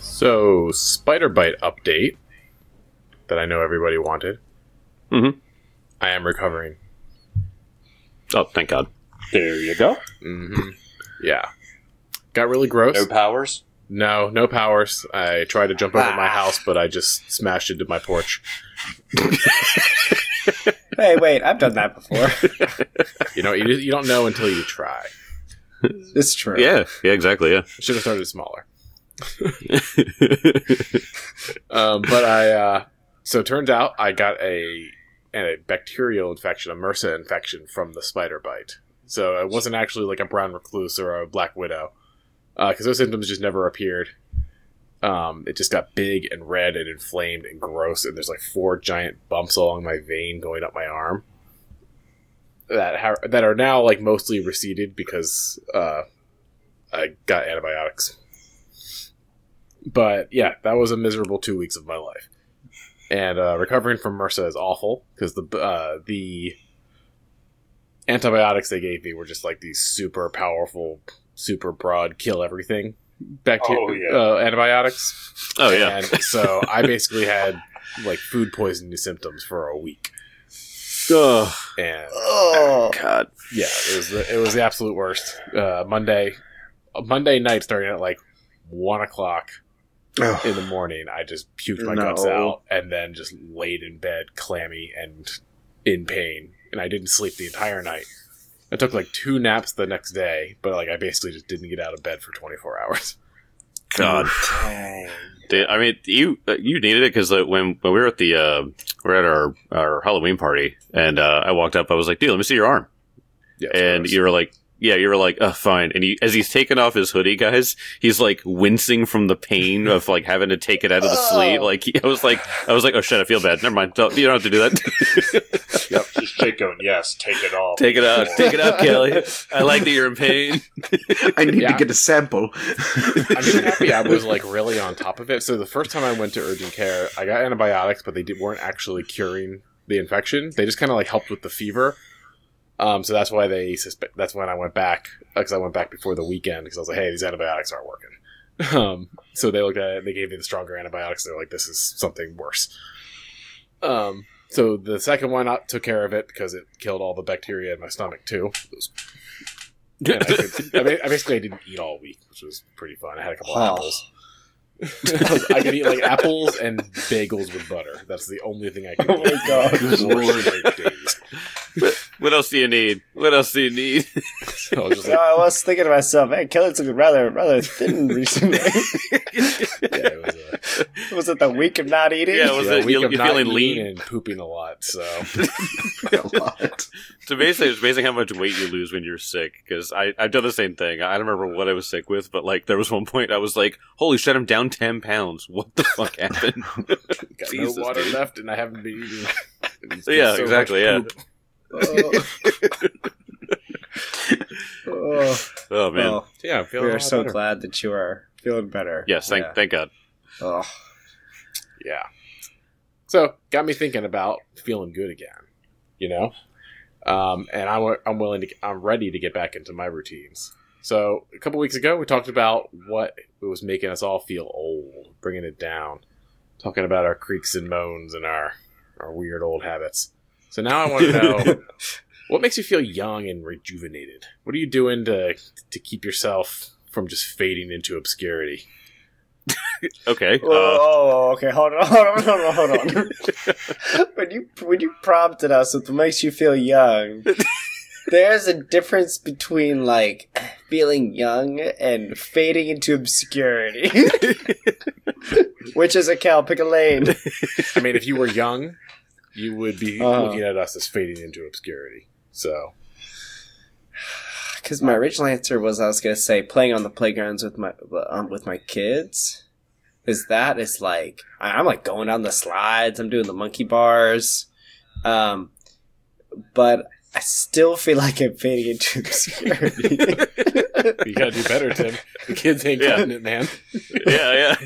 So, Spider Bite update that I know everybody wanted. Mm-hmm. I am recovering. Oh, thank God. There you go. Mm-hmm. Yeah. Got really gross. No powers? No powers. I tried to jump over my house, but I just smashed into my porch. Hey, wait, I've done that before. You don't know until you try. It's true. Yeah, exactly, yeah. Should have started smaller. So it turns out I got a bacterial infection, a MRSA infection from the spider bite. So it wasn't actually like a brown recluse or a black widow, because those symptoms just never appeared. It just got big and red and inflamed and gross, and there's like 4 giant bumps along my vein going up my arm that are now like mostly receded because I got antibiotics. But yeah, that was a miserable 2 weeks of my life. And recovering from MRSA is awful because the antibiotics they gave me were just like these super powerful, super broad, kill everything antibiotics. Oh, yeah. And so I basically had like food poisoning symptoms for a week. Oh, And God. yeah, it was the absolute worst. Monday night starting at like 1 o'clock in the morning, I just puked my guts out and then just laid in bed clammy and in pain, and I didn't sleep the entire night. I took like 2 naps the next day, but like I basically just didn't get out of bed for 24 hours. God. Dang. I mean, you needed it because when we were at our Halloween party, and I walked up, I was like, dude, let me see your arm. Yeah, And you were like, oh, fine. And as he's taking off his hoodie, guys, he's like wincing from the pain of like having to take it out of the sleeve. Like I was like, oh shit, I feel bad. Never mind. You don't have to do that. Yep. Just Jake going, yes, take it off. Take it out, Kelly. I like that you're in pain. I need to get a sample. I'm so happy I was like really on top of it. So the first time I went to urgent care, I got antibiotics, but they weren't actually curing the infection. They just kind of like helped with the fever. So that's why that's when I went back, because I went back before the weekend, because I was like, hey, these antibiotics aren't working. So they looked at it, they gave me the stronger antibiotics, they're like, this is something worse. So the second one took care of it, because it killed all the bacteria in my stomach, too. I basically didn't eat all week, which was pretty fun. I had a couple apples. I could eat like apples and bagels with butter. That's the only thing I could eat. Oh my God. For straight days. What else do you need? So I was just like, I was thinking to myself, hey, Kelly's looking rather thin recently. Was it the week of not eating? Yeah, was it? You're feeling lean and pooping a lot. So A lot. So basically, it's amazing how much weight you lose when you're sick. Because I've done the same thing. I don't remember what I was sick with, but like there was one point I was like, "Holy shit, I'm down 10 pounds! What the fuck happened?" got Jesus, no water dude. left, and I haven't been eating. Yeah, exactly. Yeah. Oh man. Well, Yeah, I'm feeling we a are lot so better. glad that you are feeling better. Yes. Thank God. Oh. Yeah. So got me thinking about feeling good again. You know, and I'm ready to get back into my routines. So a couple weeks ago, we talked about what was making us all feel old, bringing it down, talking about our creaks and moans and our weird old habits. So now I want to know, what makes you feel young and rejuvenated? What are you doing to keep yourself from just fading into obscurity? Okay. Okay. Hold on. when you prompted us with what makes you feel young, there's a difference between like feeling young and fading into obscurity. Which is a Cal? Pick a lane. I mean, if you were young, you would be looking at us as fading into obscurity. So, Because my original answer was I was going to say playing on the playgrounds with my kids. Because that is like I'm like going down the slides. I'm doing the monkey bars. But I still feel like I'm fading into obscurity. you gotta do better, Tim. The kids ain't cutting it, man. Yeah.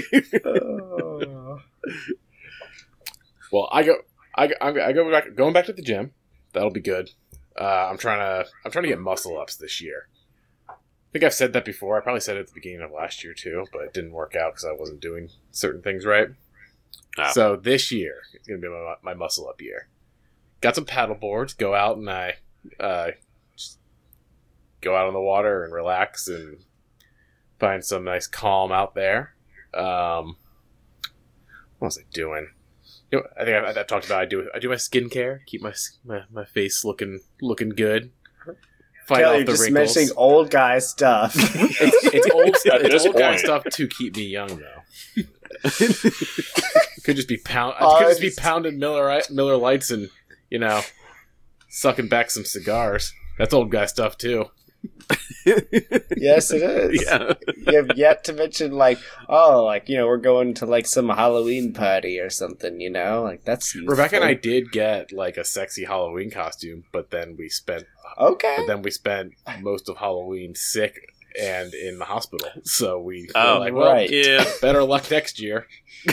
Well, going back to the gym. That'll be good. I'm trying to get muscle ups this year. think I've said that before. I probably said it at the beginning of last year too, but it didn't work out because I wasn't doing certain things right. So this year, it's going to be my muscle up year. Got some paddle boards, go out and I just go out on the water and relax and find some nice calm out there. What was I doing? I think I talked about I do my skincare, keep my face looking good. Fight Kelly, off you're the just wrinkles. mentioning old guy stuff. It's old guy stuff to keep me young though. Could just be pounding Miller Lights and sucking back some cigars. That's old guy stuff too. Yes, it is. Yeah. You have yet to mention we're going to some Halloween party or something. That's useful. Rebecca and I did get a sexy Halloween costume, but then we spent most of Halloween sick and in the hospital. So we were right. Yeah. better luck next year.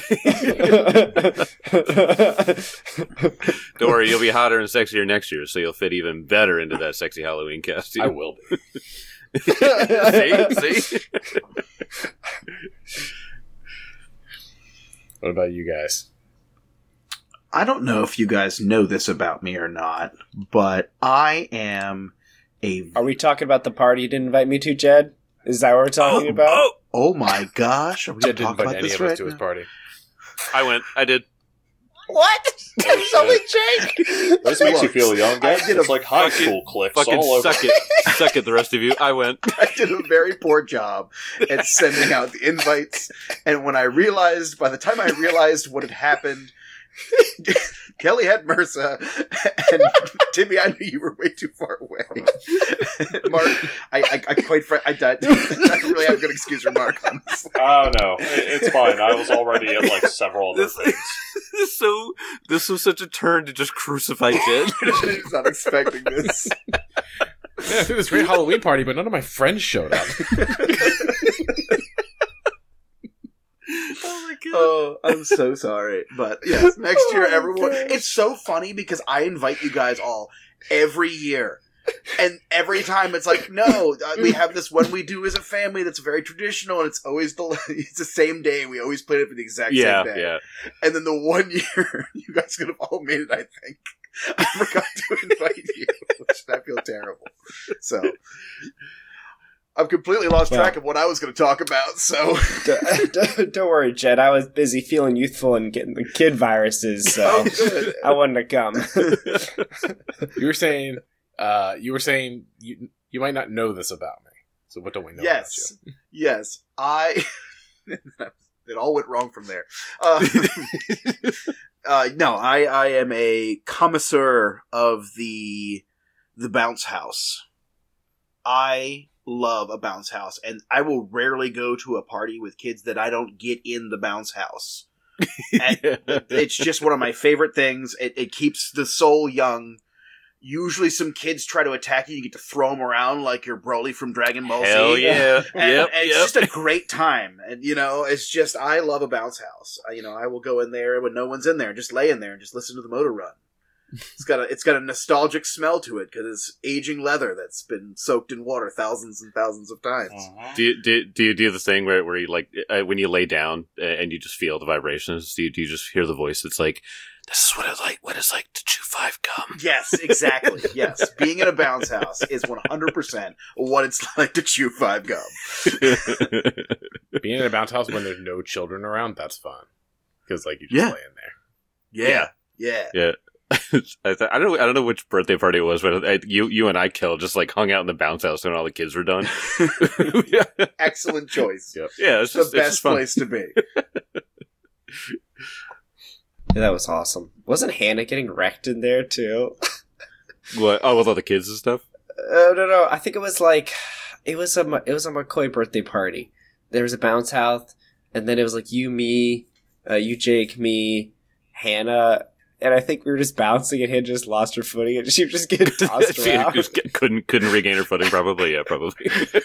Don't worry, you'll be hotter and sexier next year, so you'll fit even better into that sexy Halloween costume. I will be. See? What about you guys? I don't know if you guys know this about me or not, but I am Are we talking about the party you didn't invite me to, Jed? Is that what we're talking about? Oh my gosh! Are we Jed going didn't to talk invite about any this of us right to his now? party. I went. I did. What? It's only Jake. This makes you feel young, guys. It's like high school clips Fucking all over. suck it. Suck it, the rest of you. I went. I did a very poor job at sending out the invites, and by the time I realized what had happened, Kelly had MRSA, and Timmy, I knew you were way too far away. Mark, I don't really have a good excuse for Mark on this. Oh, no. It's fine. I was already at, several other things. So, this was such a turn to just crucify Jed. I was not expecting this. Yeah, I threw this great Halloween party, but none of my friends showed up. Oh my god. Oh, I'm so sorry. But yes, next year, everyone. It's so funny because I invite you guys all every year. And every time it's no, we have this one we do as a family that's very traditional, and it's always it's the same day. We always played it for the exact same day. Yeah. And then the one year, you guys could have all made it, I think. I forgot to invite you, which I feel terrible. So, I've completely lost track of what I was going to talk about, so... Don't worry, Jed. I was busy feeling youthful and getting the kid viruses, so good. I wouldn't have come. You were saying you might not know this about me. So what don't we know about you? Yes. It all went wrong from there. No, I am a connoisseur of the bounce house. I love a bounce house, and I will rarely go to a party with kids that I don't get in the bounce house. It's just one of my favorite things. It keeps the soul young. Usually some kids try to attack you. You get to throw them around like you're Broly from Dragon Ball Z. Hell yeah. And it's just a great time. And, it's just, I love a bounce house. I will go in there when no one's in there, just lay in there and just listen to the motor run. It's got a nostalgic smell to it because it's aging leather that's been soaked in water thousands and thousands of times. Uh-huh. Do you do the thing where you when you lay down and you just feel the vibrations? Do you just hear the voice that's like, this is what it's like to chew 5 gum? Yes, exactly. Yes. Being in a bounce house is 100% what it's like to chew 5 gum. Being in a bounce house when there's no children around, that's fun. Because you just lay in there. Yeah. I don't know which birthday party it was, but you and I just hung out in the bounce house when all the kids were done. Excellent choice. Yep. Yeah, It's the best place to be. Yeah, that was awesome. Wasn't Hannah getting wrecked in there too? What? Oh, with all the kids and stuff. No. I think it was it was a McCoy birthday party. There was a bounce house, and then it was you, me, you, Jake, me, Hannah, and I think we were just bouncing, and Hannah just lost her footing, and she was just getting tossed She around. just couldn't regain her footing. Probably, yeah, probably.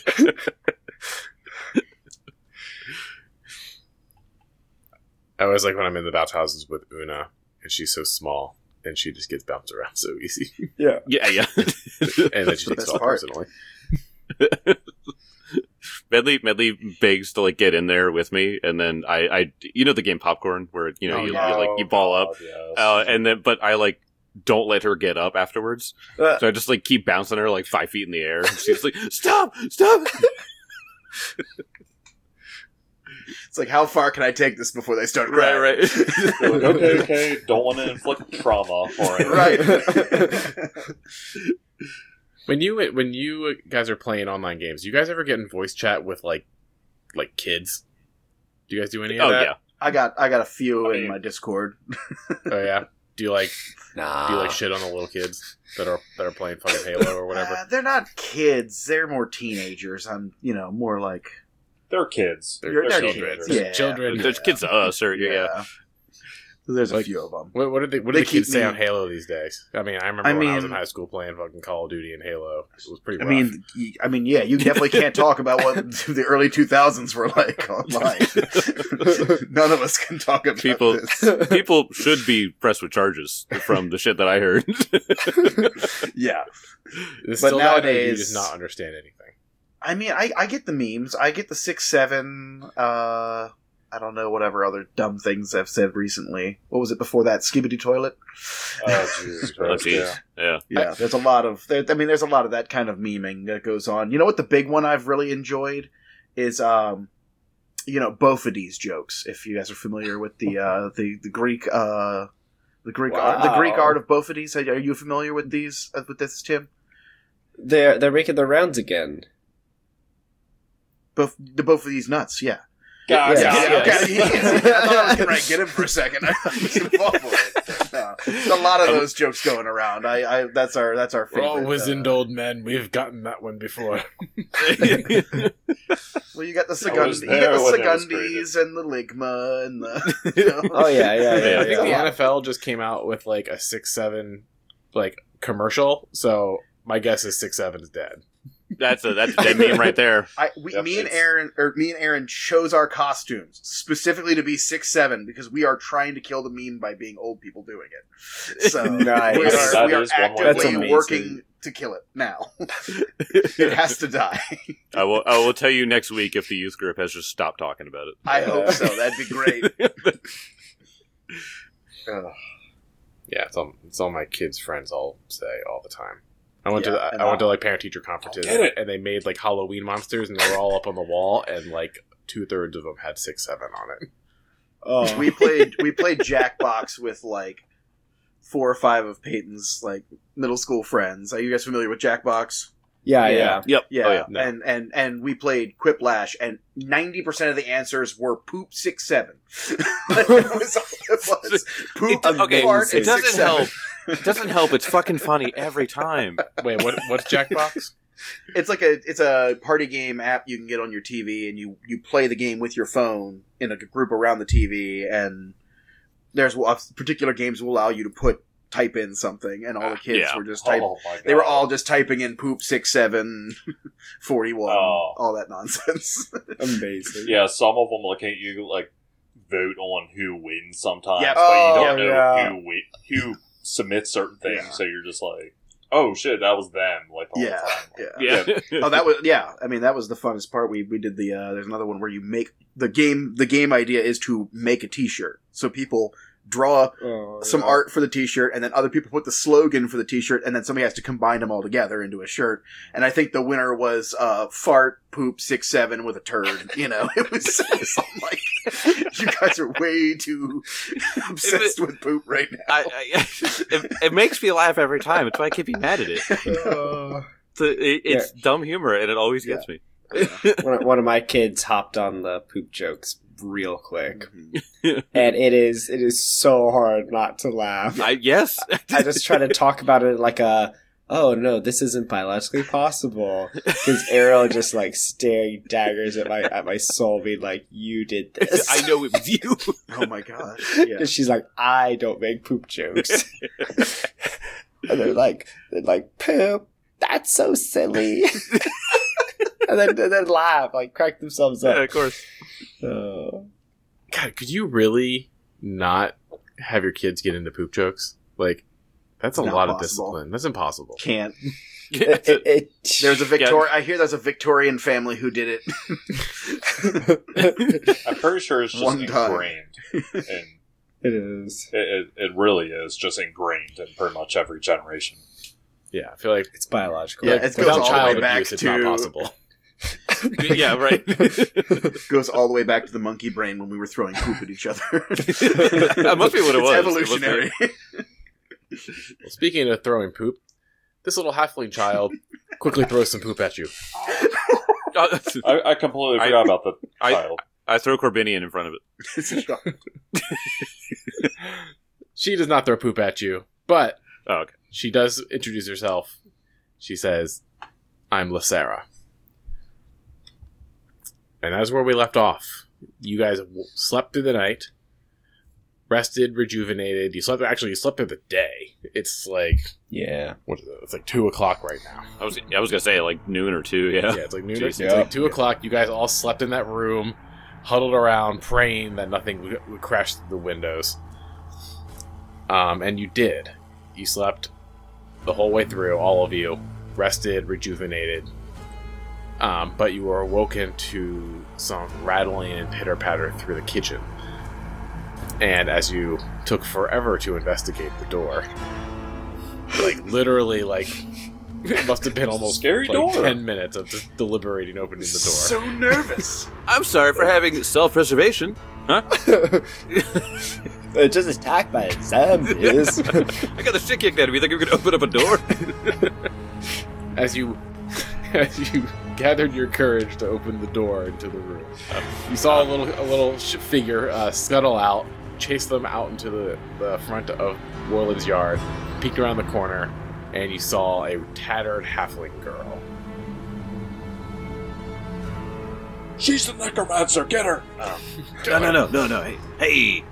I always like when I'm in the bounce houses with Una, and she's so small, and she just gets bounced around so easy. Yeah. Yeah. And then she takes best it all part. personally. Medley begs to like get in there with me, and then I you know the game Popcorn where you know Oh, you yeah. like you ball up, Yes. and then but I like don't let her get up afterwards, so I just like keep bouncing her like 5 feet in the air. And she's like, stop. It's like, how far can I take this before they start crying? Right. You're like, okay, don't want to inflict trauma for it. Right. When you guys are playing online games, do you guys ever get in voice chat with like kids? Do you guys do any of Oh that? yeah. I got a few I in mean- my Discord. Oh yeah. Do you like Nah. shit on the little kids that are playing fucking Halo or whatever? They're not kids. They're more teenagers. I'm, more like They're kids. They're they're children. kids. They're Yeah. children. There's kids to us, or yeah. There's a Like- few of them. What do They the kids keep say me- on Halo these days? I mean, I remember when I was in high school playing fucking Call of Duty and Halo. It was pretty rough. Yeah, you definitely can't talk about what the early 2000s were like online. None of us can talk about this. People should be pressed with charges from the shit that I heard. Yeah. It's but still that, or do you nowadays- just not understand anything. I mean, I get the memes. I get the 6-7. I don't know, whatever other dumb things I've said recently. What was it before that? Skibidi Toilet? Oh, Jesus Oh, Christ. jeez. Yeah. Yeah, there's a lot of there's a lot of that kind of memeing that goes on. You know what the big one I've really enjoyed is Bophades jokes. If you guys are familiar with the Greek art, the Greek art of Bophades, are you familiar with these with this, Tim? They're making the rounds again. The Bophades nuts, yeah. God, Yeah. yeah. Okay. I thought I was going to get him for a second. I was involved with it. No. There's a lot of those jokes going around. That's our favorite. We're all wizened old men. We've gotten that one before. Well, you got the I was there when it was Segundis and the Ligma and the. Oh yeah. I think the Yeah. NFL just came out with like a 6-7 like commercial. So my guess is 6-7 is dead. That's a dead meme right there. Yep, Me and it's- Aaron chose our costumes specifically to be 6-7 because we are trying to kill the meme by being old people doing it. So Nice. we That are is one way to That's actively amazing. working to kill it now. It has to die. I will tell you next week if the youth group has just stopped talking about it. I hope so. That'd be great. Yeah, it's all my kids' friends all say all the time. I went Yeah, and to like parent teacher conferences, Get it. and they made like Halloween monsters, and they were all up on the wall, and like 2/3 of them had 6-7 on it. Oh. We played Jackbox with like 4 or 5 of Peyton's like middle school friends. Are you guys familiar with Jackbox? Yeah. Yep. Yeah, Oh, yeah. No. and we played Quiplash, and 90% of the answers were poop 6-7. That was all it was. Poop, Okay, fart, it and doesn't 6-7. help. It doesn't help. It's fucking funny every time. Wait, what's Jackbox? It's like it's a party game app you can get on your TV, and you play the game with your phone in a group around the TV, and there's particular games will allow you to type in something, and all the kids Yeah. were just typing. Oh, my God. They were all just typing in poop 6-7, 41, Oh. all that nonsense. Amazing. Yeah, some of them look at you like vote on who wins sometimes, Yep. but you don't Oh, know yeah. who submits certain things. Yeah. So you're just like, oh shit, that was them. Like all Yeah, the time. yeah. Yeah. Oh, that was I mean, that was the funnest part. We did the. There's another one where you make the game. The game idea is to make a T-shirt. So people draw Oh, some yeah. art for the T-shirt, and then other people put the slogan for the T-shirt, and then somebody has to combine them all together into a shirt. And I think the winner was fart poop 6-7 with a turd. It was I'm like, you guys are way too obsessed with poop right now. It makes me laugh every time. It's why I can't be mad at it. It's dumb humor, and it always gets me. One of my kids hopped on the poop jokes real quick, Mhm. and it is so hard not to laugh. Yes. I just try to talk about it like oh no, this isn't biologically possible. Because Ariel just like staring daggers at my soul, being like, "You did this." I know it was you. Oh my god! Yeah. And she's like, "I don't make poop jokes." And they're like, "Poop, that's so silly." and then laugh, like crack themselves Yeah, up. of course. God, could you really not have your kids get into poop jokes? Like, that's a Not lot of possible. discipline. That's impossible. Can't. There's a I hear there's a Victorian family who did it. I'm pretty sure it's just ingrained. It is. It really is just ingrained in pretty much every generation. Yeah, I feel like it's biological. Yeah, it goes all the way back abuse, it's not possible. Yeah, right. Goes all the way back to the monkey brain when we were throwing poop at each other. That must be what it was. Evolutionary. Well, speaking of throwing poop, this little halfling child quickly throws some poop at you. I completely forgot about the child. I throw Corbinian in front of it. She does not throw poop at you, but okay. She does introduce herself. She says, "I'm Lysera." And that's where we left off. You guys slept through the night, rested, rejuvenated. You slept through the day. It's like, what is it? It's like 2:00 right now. I was gonna say like noon or 2. Yeah, it's like noon. It's like 2:00. You guys all slept in that room, huddled around, praying that nothing would crash through the windows. And you did. You slept the whole way through, all of you, rested, rejuvenated. But you were awoken to some rattling and pitter-patter through the kitchen. And as you took forever to investigate the door, literally, it must have been almost scary door. 10 minutes of just deliberating opening the door. So nervous. I'm sorry for having self-preservation. Huh? It's just attacked by zombies. I got the shit kicked out of me. Think I'm going to open up a door? As you gathered your courage to open the door into the room, you saw a little figure scuttle out, chase them out into the front of Warland's yard, peeked around the corner, and you saw a tattered halfling girl. She's the necromancer. Get her! No. Hey,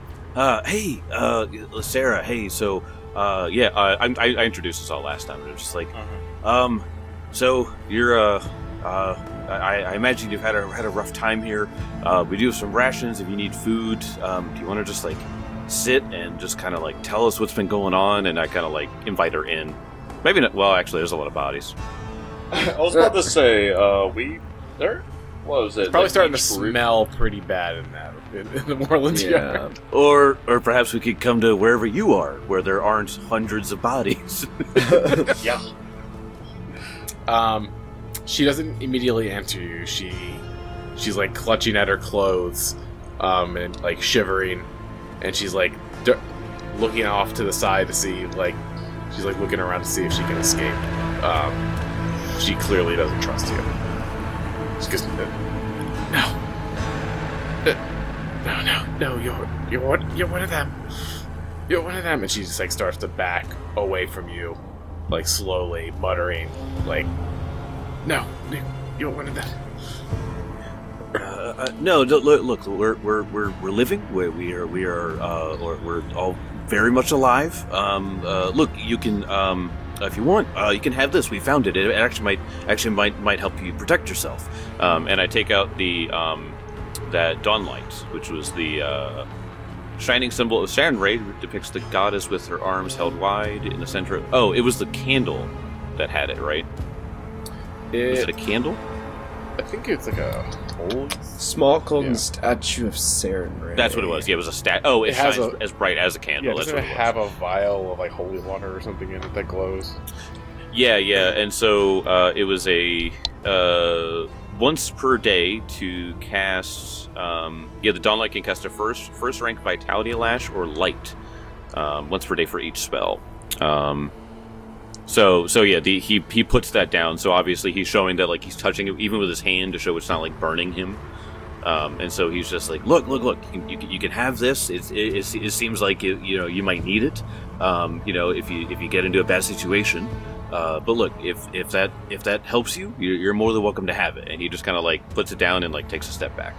Sarah. Hey, so, I introduced us all last time. And it was just like, so you're, I imagine you've had a rough time here. We do have some rations if you need food. Do you want to just sit and just kind of tell us what's been going on? And I kind of invite her in. Maybe not. Well, actually, there's a lot of bodies. I was about to say, what was it? Probably starting to smell pretty bad in the Warland's yard. Or perhaps we could come to wherever you are, where there aren't hundreds of bodies. Yeah. She doesn't immediately answer you. She's clutching at her clothes, and shivering, and she's looking off to the side to see she's looking around to see if she can escape. She clearly doesn't trust you. She goes, no, you're one of them. You're one of them. And she just starts to back away from you, slowly muttering, no, you're one of them. No, look, we're living. We're all very much alive. Look, you can, if you want, you can have this. We found it. It actually might help you protect yourself. And I take out the that dawn light, which was the shining symbol of Sarenrae, depicts the goddess with her arms held wide in the center. It was the candle that had it, right? Was it a candle? I think it's a old small golden statue of Sarenrae. That's what it was. Yeah, it was a statue. It shines as bright as a candle. Doesn't it have a vial of holy water or something in it that glows? Yeah. And so it was a once per day to cast. The Dawnlight can cast a first rank Vitality Lash or Light once per day for each spell. He puts that down. So obviously he's showing that he's touching it even with his hand to show it's not burning him. And so he's just look, you can have this. It seems like you might need it. If you get into a bad situation. But look, if that helps you, you're more than welcome to have it. And he just kind of puts it down and takes a step back.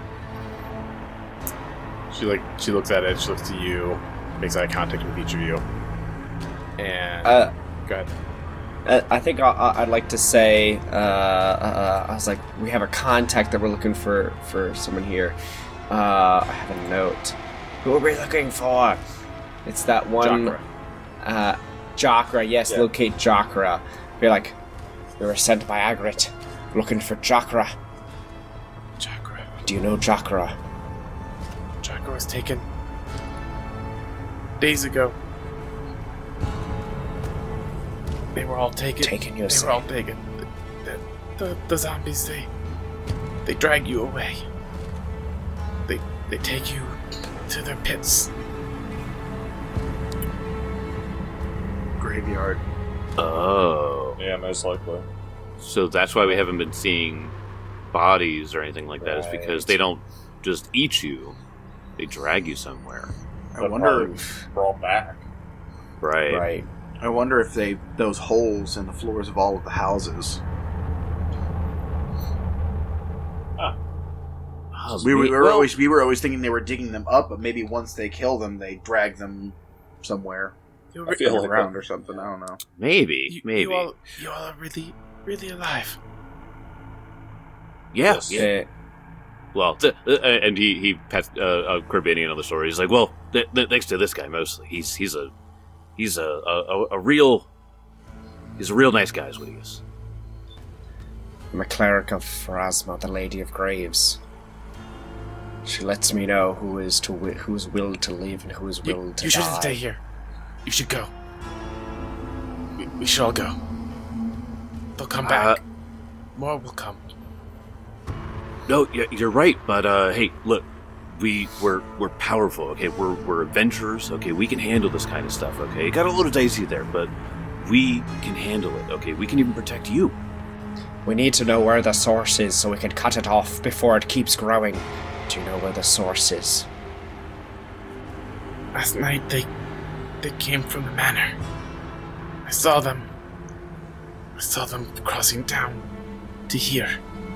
She looks at it. She looks to you, makes eye contact with each of you, and go ahead. I think I'd like to say, I was we have a contact that we're looking for someone here. I have a note. Who are we looking for? It's that one. Jokra. Jokra, yes, Yeah. locate Jokra. We're We were sent by Agrit, looking for Jakra. Chakra. Do you know Jakra? Chakra was taken days ago. They were all taken. Taken, you They say? were all taken. The zombies, they drag you away. They take you to their pits. Graveyard. Oh. Yeah, most likely. So that's why we haven't been seeing bodies or anything like that, is Right. because they don't just eat you, they drag you somewhere. I wonder. Brought back. Right. Right. I wonder if those holes in the floors of all of the houses. Oh, We were well, always thinking they were digging them up, but maybe once they kill them, they drag them somewhere I feel like around or something. I don't know. maybe. You all are really, really alive. Yeah. Yes. Yeah. Well, and he pats Corbinian on the story. He's like, well, thanks to this guy mostly. He's a real nice guy, is what he is. I'm a cleric of Pharasma, the Lady of Graves. She lets me know who's willed to live and who is willed to die. You shouldn't stay here. You should go. We should all go. They'll come back. More will come. No, you're right. But hey, look, we're powerful. Okay, we're adventurers. Okay, we can handle this kind of stuff. Okay, it got a little dicey there, but we can handle it. Okay, we can even protect you. We need to know where the source is so we can cut it off before it keeps growing. Do you know where the source is? Last night they came from the manor. I saw them. Crossing down to here.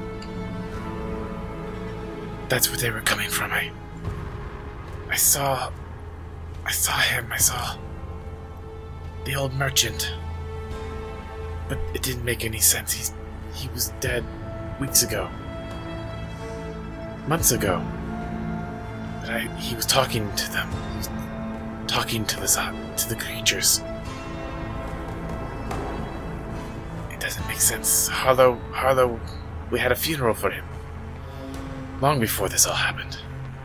That's where they were coming from. I saw him. I saw the old merchant. But it didn't make any sense. He was dead weeks ago. Months ago. But he was talking to them. He was talking to the creatures. It doesn't make sense. Harlow, we had a funeral for him. Long before this all happened.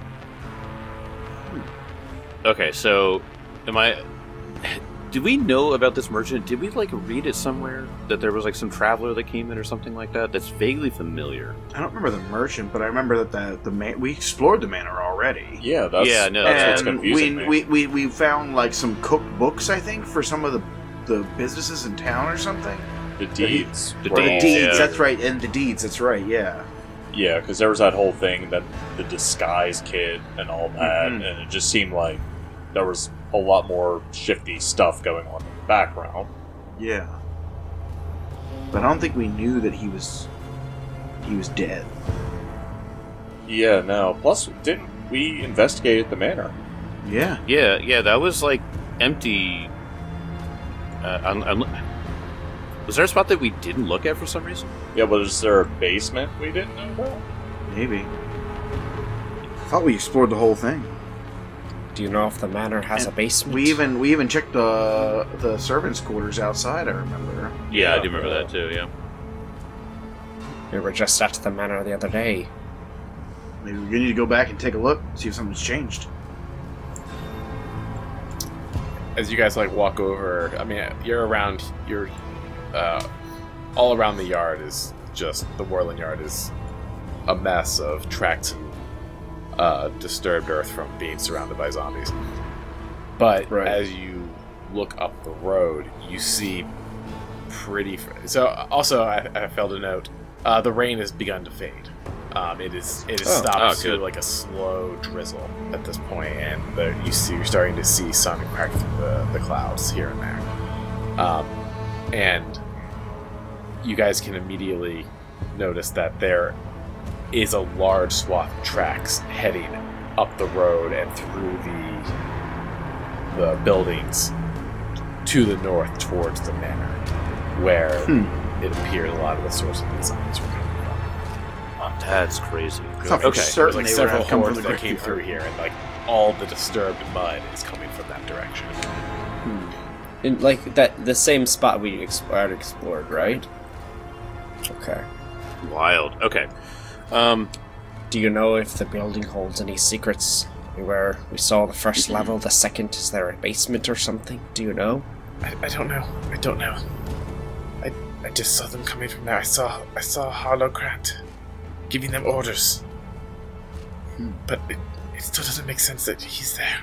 Okay, so did we know about this merchant? Did we read it somewhere that there was some traveler that came in or something like that? That's vaguely familiar. I don't remember the merchant, but I remember that we explored the manor already. Yeah, that's what's And confusing me. we found some cooked books, I think, for some of the businesses in town or something. The deeds. The were deeds, all- Deeds, yeah. that's right, and the deeds, that's right, yeah. Yeah, because there was that whole thing that the disguise kid and all that, Mhm. and it just seemed like there was a lot more shifty stuff going on in the background. Yeah. But I don't think we knew that he was dead. Yeah, no. Plus, didn't we investigate at the manor? Yeah. Yeah, that was empty. Was there a spot that we didn't look at for some reason? Yeah, but is there a basement we didn't know about? Maybe. I thought we explored the whole thing. Do you know if the manor has a And basement? We even checked the servants' quarters outside, I remember. Yeah, I Yeah. do remember that too. Yeah. We were just at the manor the other day. Maybe we need to go back and take a look, see if something's changed. As you guys walk over, I mean, you're all around the yard is just the Whirling Yard is a mess of tracked disturbed earth from being surrounded by zombies. But Right. as you look up the road, you see so also I failed to note the rain has begun to fade. It is stopped to good. a slow drizzle at this point, and you're starting to see sun crack through the clouds here and there. And you guys can immediately notice that there is a large swath of tracks heading up the road and through the buildings to the north towards the manor, where it appears a lot of the source of these zombies were coming from. That's crazy. Thought for Okay. certain There's they would several have come from hordes the that came through graveyard. here, and all the disturbed mud is coming from that direction. In the same spot we explored, right? Okay. Wild. Okay. Do you know if the building holds any secrets? Where we saw the first level, the second, is there a basement or something? Do you know? I don't know. I don't know. I just saw them coming from there. I saw Harlow Grant giving them orders. But it still doesn't make sense that he's there.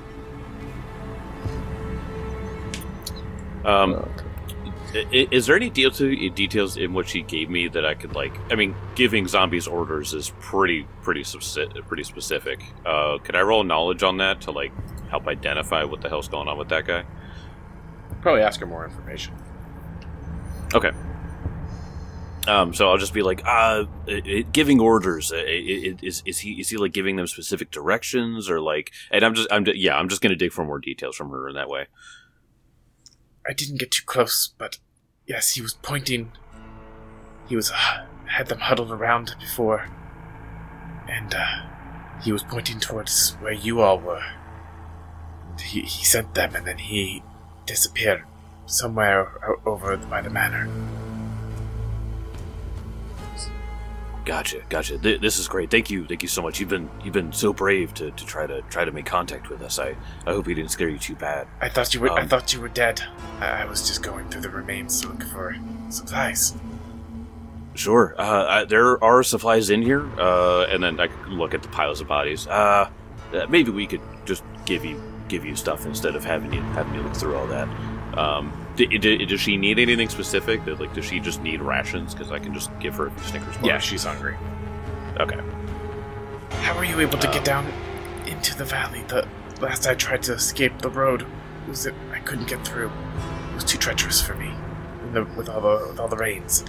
Is there any details in what she gave me that I could like? I mean, giving zombies orders is pretty specific. Could I roll knowledge on that to like help identify what the hell's going on with that guy? Probably ask her more information. Okay. So I'll just be like, giving orders. Is he like giving them specific directions or like? And I'm just gonna dig for more details from her in that way. I didn't get too close, but yes, he was pointing. He was had them huddled around before, and he was pointing towards where you all were. He sent them, and then he disappeared somewhere over by the manor. Gotcha. This is great. Thank you so much. You've been so brave to try to make contact with us. I hope we didn't scare you too bad. I thought you were dead. I was just going through the remains to look for supplies. Sure. There are supplies in here, and then I could look at the piles of bodies. Maybe we could just give you stuff instead of having you look through all that. Does she need anything specific? Like, does she just need rations? Because I can just give her a few Snickers bars. Yeah, she's hungry. Okay. How were you able to get down into the valley? The last I tried to escape the road, I couldn't get through. It was too treacherous for me, with all the rains.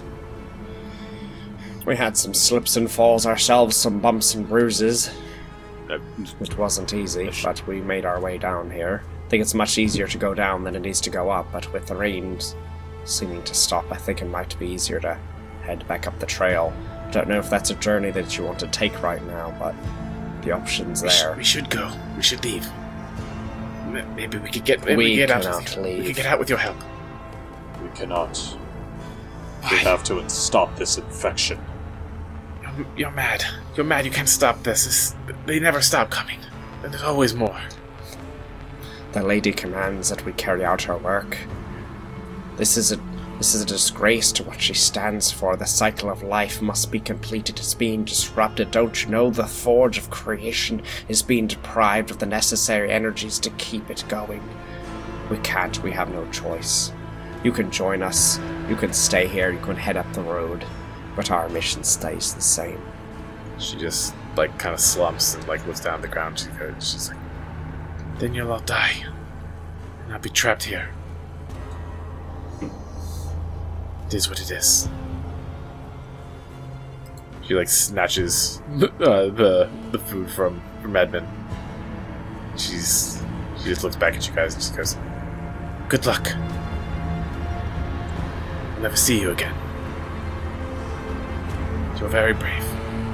We had some slips and falls ourselves, some bumps and bruises. It wasn't easy, but we made our way down here. I think it's much easier to go down than it is to go up, but with the rains seeming to stop, I think it might be easier to head back up the trail. I don't know if that's a journey that you want to take right now, but the option's there. We should go. We should leave. Maybe we could get. We cannot leave. We could get out with your help. We cannot. Why? We have to stop this infection. You're mad. You're mad. You can't stop this. They never stop coming. There's always more. The lady commands that we carry out our work. This is a disgrace to what she stands for. The cycle of life must be completed. It's being disrupted. Don't you know the forge of creation is being deprived of the necessary energies to keep it going? We can't. We have no choice. You can join us. You can stay here. You can head up the road. But our mission stays the same. She just, kind of slumps and, looks down at the ground. She's like, then you'll all die. And I'll be trapped here. It is what it is. She, snatches the food from Edmund. She just looks back at you guys and just goes, good luck. I'll never see you again. You're very brave.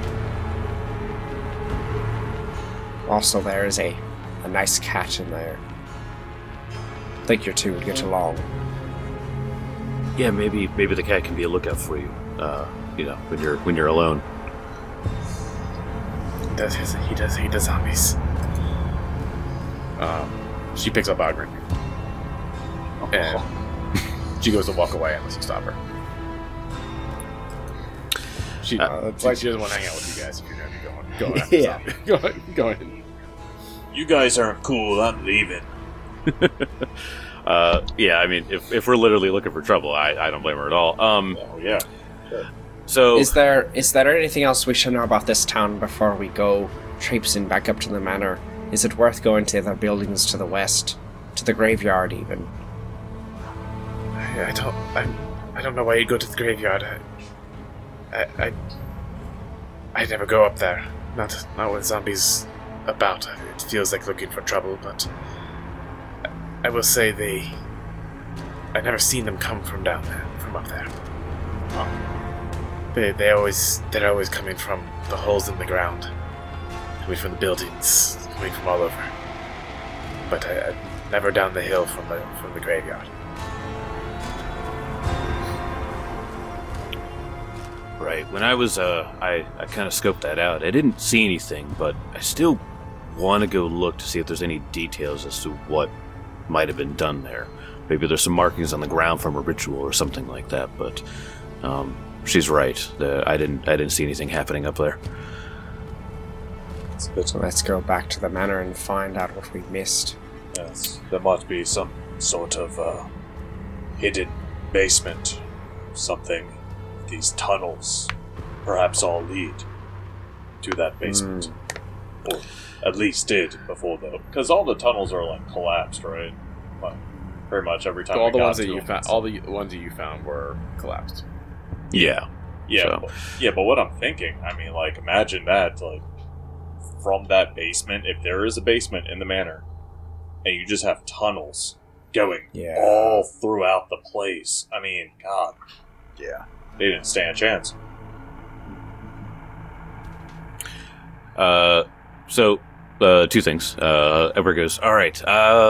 Also, there is a nice cat in there. I think you two would get along. Yeah, maybe the cat can be a lookout for you. When you're alone. He does zombies. She picks up Ogren. And she goes to walk away unless you stop her. She doesn't want to hang out with you guys if you're going to be going after zombie. Go ahead. You guys aren't cool. I'm leaving. Yeah, I mean, if we're literally looking for trouble, I don't blame her at all. Yeah. So Is there anything else we should know about this town before we go traipsing back up to the manor? Is it worth going to the buildings to the west, to the graveyard even? I don't know why you'd go to the graveyard. I'd never go up there. Not when zombies about. It feels like looking for trouble, but I will say I've never seen them come from down there, from up there. They're always coming from the holes in the ground, coming from the buildings, coming from all over. But I never down the hill from the graveyard. right. When I was, I kind of scoped that out. I didn't see anything, but I still want to go look to see if there's any details as to what might have been done there. Maybe there's some markings on the ground from a ritual or something like that, but she's right. I didn't see anything happening up there. So let's go back to the manor and find out what we missed. Yes, there might be some sort of hidden basement. Something. These tunnels perhaps all lead to that basement. Or at least did before though. Because all the tunnels are like collapsed, right? Like, pretty much every time So all we the got ones that to you them. found, all the ones that you found were collapsed. Yeah. Yeah, So- but what I'm thinking, I mean, like, imagine that, like, from that basement, if there is a basement in the manor, and you just have tunnels going all throughout the place. I mean, God. Yeah. They didn't stand a chance. So, two things. Edward goes, all right,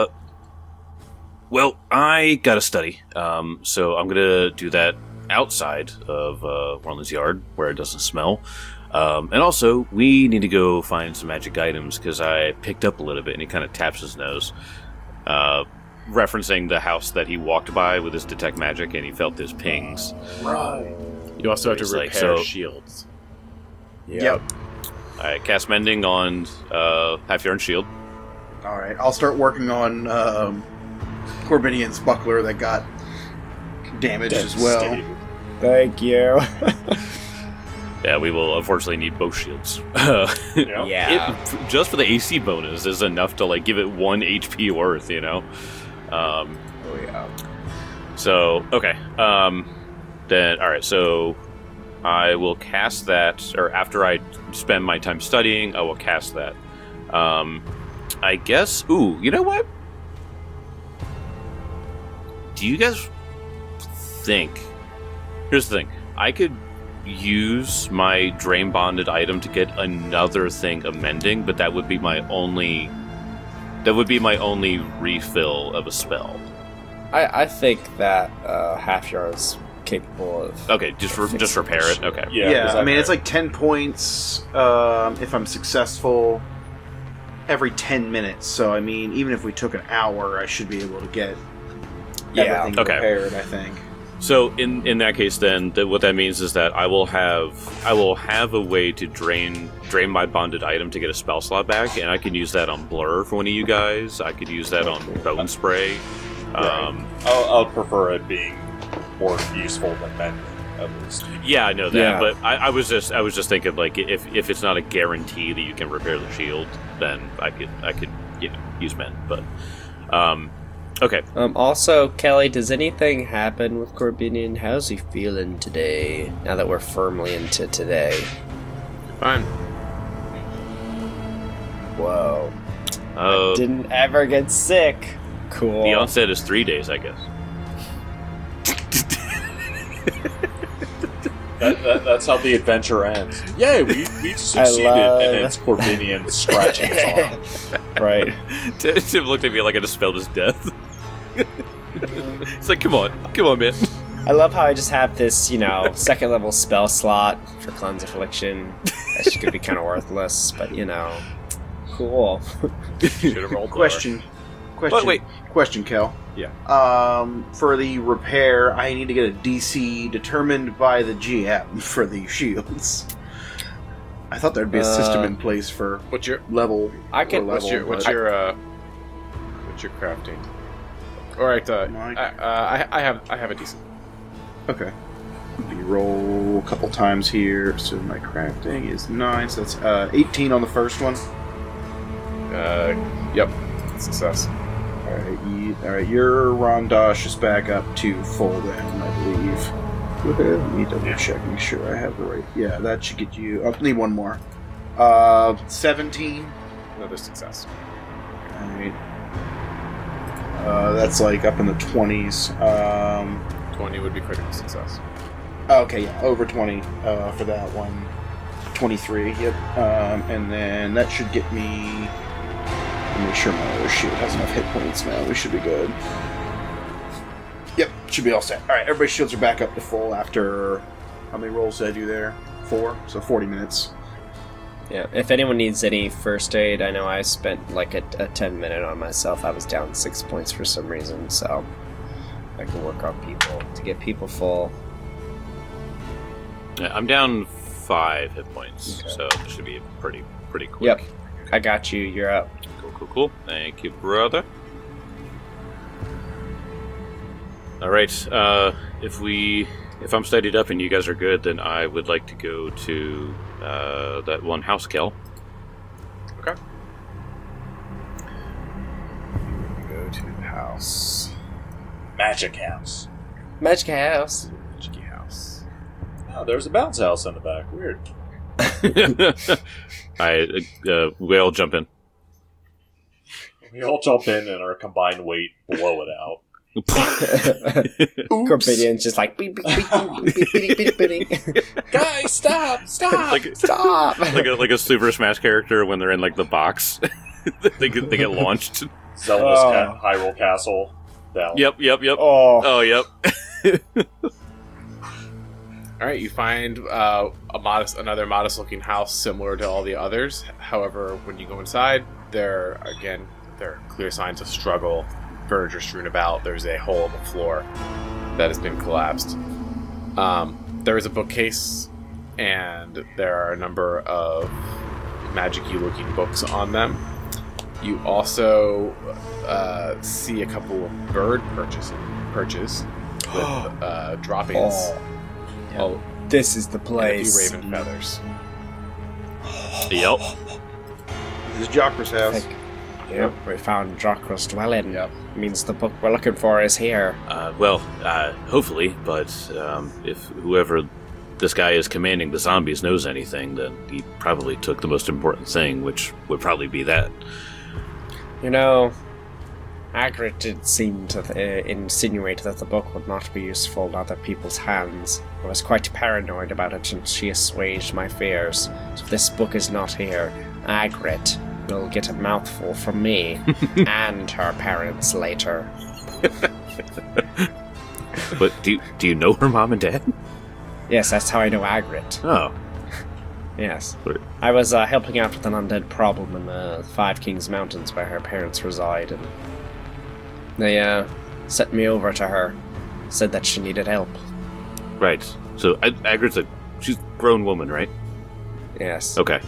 well, I gotta study, so I'm gonna do that outside of Warland's yard, where it doesn't smell. And also, we need to go find some magic items, because I picked up a little bit, and he kind of taps his nose, referencing the house that he walked by with his detect magic, and he felt those pings. Right. You also have to He's repair like, so- shields. Yep. I cast Mending on Half-Yarn Shield. All right. I'll start working on Corbinian's buckler that got damaged as well. Thank you. Yeah, we will unfortunately need both shields. Yeah. Just for the AC bonus is enough to like give it 1 HP worth, you know. Oh yeah. So okay, then all right. So I will cast that, or after I spend my time studying, I will cast that. I guess. Ooh, you know what? Do you guys think? Here's the thing. I could use my drain bonded item to get another thing of mending, but that would be my only. That would be my only refill of a spell. I think that half yard's capable of. Okay, just repair it. Okay. Yeah, 'cause I mean, heard- it's like 10 points if I'm successful every 10 minutes. So, I mean, even if we took an hour, I should be able to get everything Okay. repaired, I think. So in that case, then what that means is that I will have a way to drain my bonded item to get a spell slot back, and I can use that on Blur for one of you guys. I could use that on Bone Spray. I'll prefer it being more useful than mending, at least. Yeah, I know that, Yeah. but I was just thinking like if it's not a guarantee that you can repair the shield, then I could use mend. But okay. Also, Kelly, does anything happen with Corbinian? How's he feeling today? Now that we're firmly into today. Fine. Whoa. Uh, Didn't ever get sick. Cool. the onset is 3 days, I guess. That's how the adventure ends. Yay, we succeeded, love- and it's Corbinian scratching his arm. Right. Tim looked at me like I just spelled his death. It's like, come on, man. I love how I just have this, second level spell slot for Cleanse Affliction. That shit could be kind of worthless, but cool. Should have rolled Question, wait. Question, Kel. Yeah. For the repair, I need to get a DC determined by the GM for the shields. I thought there'd be a system in place for What's your level. I can- or what's level, your but- what's your crafting? All right. I have a decent. Okay. Let me roll a couple times here. So my crafting is 9, so that's 18 on the first one. Yep. Success. Alright, your Rondosh is back up to full then, I believe. Let me double check, make sure I have the right. Yeah, that should get you. I'll need one more. 17. Another success. Alright. That's like up in the 20s. 20 would be critical success. Okay, yeah, over 20 for that one. 23, yep. And then that should get me. Make sure my other shield has enough hit points now. We should be good. Yep, should be all set. Alright, everybody's shields are back up to full after How many rolls did I do there? 4, so 40 minutes. Yeah, if anyone needs any first aid, I know I spent like a 10-minute on myself. I was down 6 points for some reason, so I can work on people to get people full. Yeah, I'm down 5 hit points, so it should be pretty quick. Yep, I got you. You're up. Cool. Thank you, brother. All right. If I'm steadied up and you guys are good, then I would like to go to that one house kill. Okay. Go to the house. Magic house. Magic house. Magic house. Oh, there's a bounce house in the back. Weird. We all jump in. We all jump in and our combined weight blow it out. Corbinian's just like beep, beep, beep, beep, beep, beep, beep, beep. Guys, stop! Stop! like a Super Smash character when they're in like the box, they get launched. Zelda's Hyrule Castle. Down. Yep. Oh, Yep. All right, you find another modest-looking house similar to all the others. However, when you go inside, there are clear signs of struggle. Furniture strewn about. There's a hole in the floor that has been collapsed. There is a bookcase, and there are a number of magic-y looking books on them. You also see a couple of bird perches with droppings. Oh, this is the And a place. few raven feathers. Yep. This is Jocker's house. Yep, we found Dracra's dwelling. Yep. Means the book we're looking for is here. Hopefully, but if whoever this guy is commanding the zombies knows anything, then he probably took the most important thing, which would probably be that. You know, Agrit did seem to insinuate that the book would not be useful in other people's hands. I was quite paranoid about it, and she assuaged my fears. So if this book is not here, Agrit will get a mouthful from me and her parents later. But do you know her mom and dad? Yes, that's how I know Agrit. Oh. Yes. Right. I was helping out with an undead problem in the Five Kings Mountains where her parents reside, and they sent me over to her. Said that she needed help. Right. So Agrit's she's a grown woman, right? Yes. Okay.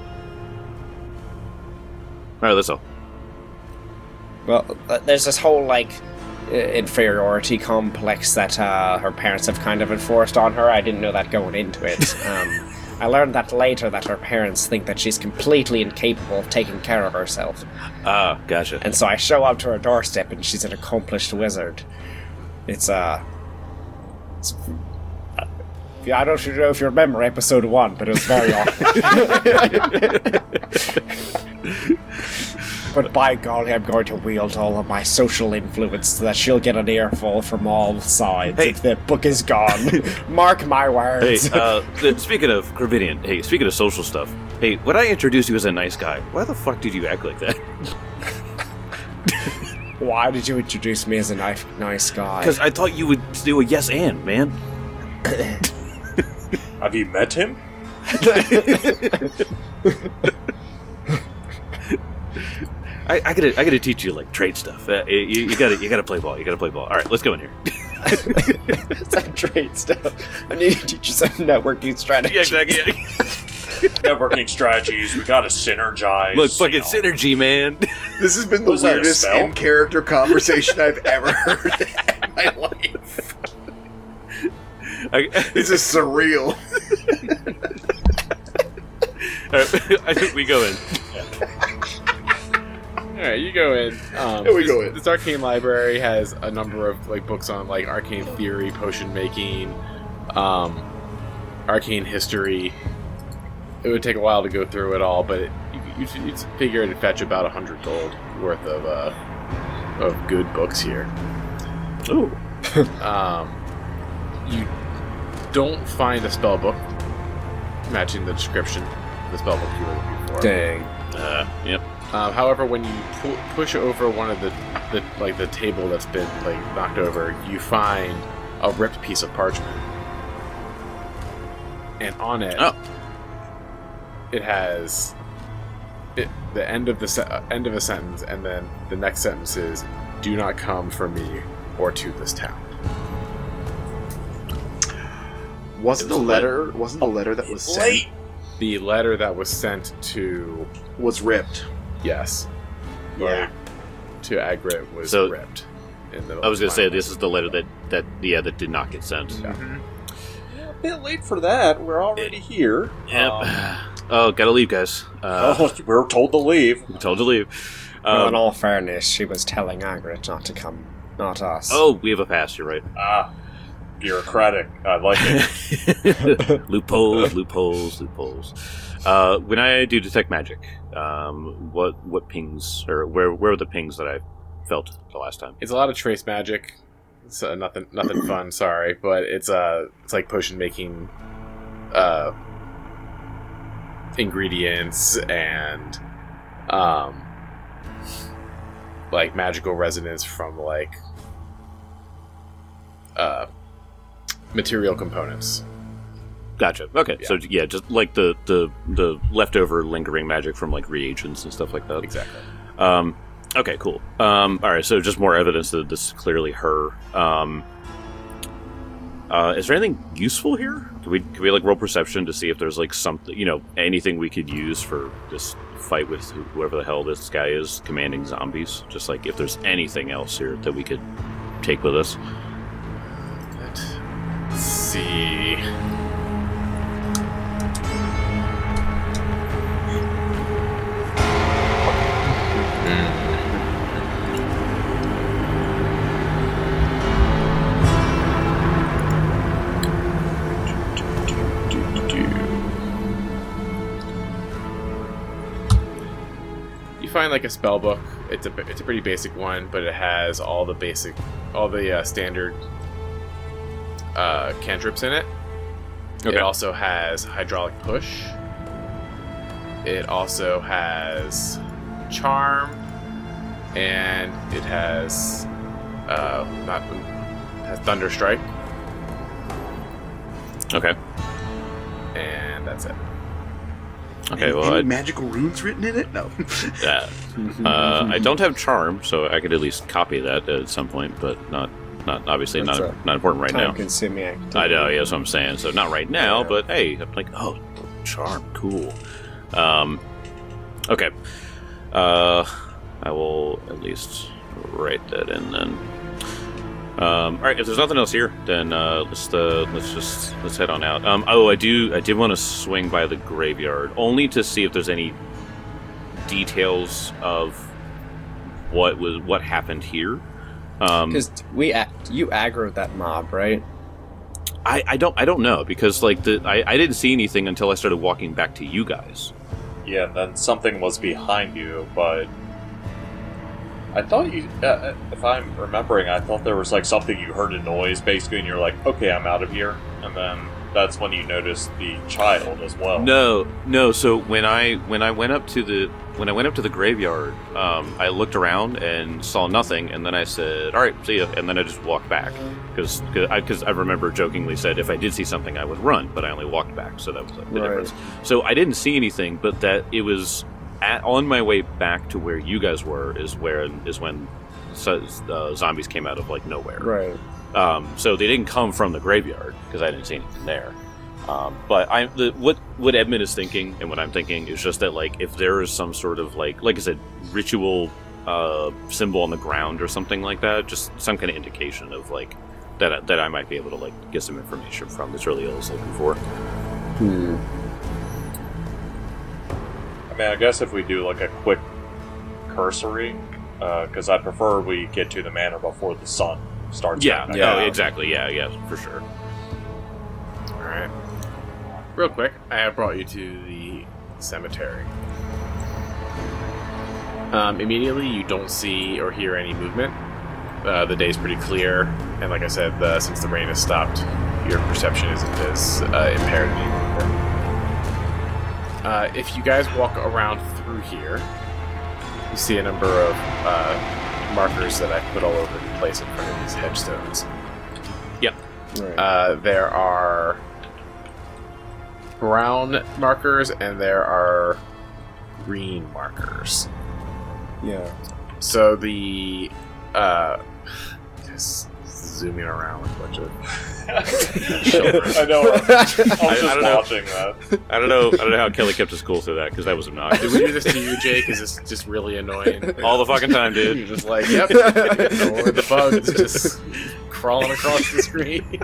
Alright, that's all. Well, there's this whole, inferiority complex that her parents have kind of enforced on her. I didn't know that going into it. I learned that later, that her parents think that she's completely incapable of taking care of herself. Ah, gotcha. And so I show up to her doorstep, and she's an accomplished wizard. I don't know if you remember episode 1, but it was very awkward. But by golly, I'm going to wield all of my social influence so that she'll get an earful from all sides if the book is gone. Mark my Hey, words. speaking of Corvidian, speaking of social stuff, when I introduced you as a nice guy, why the fuck did you act like that? Why did you introduce me as a nice guy? Because I thought you would do a yes and, man. Have you met him? I gotta teach you trade stuff. You gotta play ball. You gotta play ball. All right, let's go in here. Some trade stuff. I need to teach you some networking strategy. Yeah, exactly. Networking strategies. We gotta synergize. Look, fucking synergy, man. This has been the Was that a weirdest spell? in-character conversation I've ever heard in my life. This is surreal. All right, I think we go in. Alright, you go in. We go in. This arcane library has a number of books on arcane theory, potion making, arcane history. It would take a while to go through it all, but you'd figure it'd fetch about 100 gold worth of good books here. Ooh. You don't find a spell book matching the description of the spell book you were looking for. Dang. Yep. However, when you push over one of the table that's been knocked over, you find a ripped piece of parchment. and on it, it has the end of the end of a sentence, and then the next sentence is, "Do not come for me or to this town." Wasn't the letter that was sent The letter that was sent to was ripped? yes, Yeah. to Agrit was So- ripped. In the I was going to say final this is the letter that did not get sent. Yeah. A bit late for that. We're already here. Yep. Oh, gotta leave, guys. We're told to leave. We're told to leave. Well, in all fairness, she was telling Agrit not to come, not us. Oh, we have a pass. You're right. Bureaucratic. I like it. Loopholes. When I do detect magic, what pings or where were the pings that I felt the last time? It's a lot of trace magic. It's nothing fun. Sorry, but it's like potion making ingredients and like magical resonance from like material components. Gotcha. Okay, Yeah. so yeah, just like the leftover lingering magic from like reagents and stuff like that. Exactly. Okay, cool. All right, so just more evidence that this is clearly her. Is there anything useful here? Can we like roll perception to see if there's like something, anything we could use for this fight with whoever the hell this guy is commanding zombies? Just like if there's anything else here that we could take with us. Let's see. You find like a spell book. It's a pretty basic one, but it has all the standard cantrips in it. Okay. It also has hydraulic push. It also has charm, and it has has thunder strike, Okay. and that's it. Okay. Well, Any magical runes written in it? No. I don't have charm, so I could at least copy that at some point, but not obviously That's not important right now. Time-consuming activity. I know, yeah, that's what I'm saying. So not right now, but hey, I'm like, oh, charm, cool. Okay. I will at least write that in then. All right, if there's nothing else here, then let's head on out. I did want to swing by the graveyard only to see if there's any details of what happened here. Because you aggroed that mob, right? I don't know because like I didn't see anything until I started walking back to you guys. Yeah, and then something was behind you, but I thought you, if I'm remembering, I thought there was like something you heard a noise basically, and you're like, okay, I'm out of here, and then that's when you noticed the child as well. No. So when I went up to the graveyard, I looked around and saw nothing, and then I said, "All right, see ya," and then I just walked back because I remember jokingly said if I did see something I would run, but I only walked back, so that was like, the Right. difference. So I didn't see anything, but that it was on my way back to where you guys were is when zombies came out of like nowhere. Right. So they didn't come from the graveyard because I didn't see anything there. But what Edmund is thinking and what I'm thinking is just that like if there is some sort of like I said ritual symbol on the ground or something like that, just some kind of indication of like that I might be able to like get some information from. That's really all I was looking for. I mean, I guess if we do like a quick cursory, because I prefer we get to the manor before the sun starts. Yeah, going back oh, down. exactly. Yeah, for sure. All right. Real quick, I have brought you to the cemetery. Immediately, you don't see or hear any movement. The day's pretty clear, and like I said, since the rain has stopped, your perception isn't as impaired anymore. If you guys walk around through here, you see a number of markers that I put all over the place in front of these headstones. Yep. Right. There are brown markers and there are green markers. Yeah. So the just zooming around with a bunch of I know. I was just don't know. watching that. I don't know how Kelly kept his cool through that because that was obnoxious. Did we do this to you, Jake? Is this just really annoying? All the fucking time, dude. You're just like, yep. Or the bugs just crawling across the screen.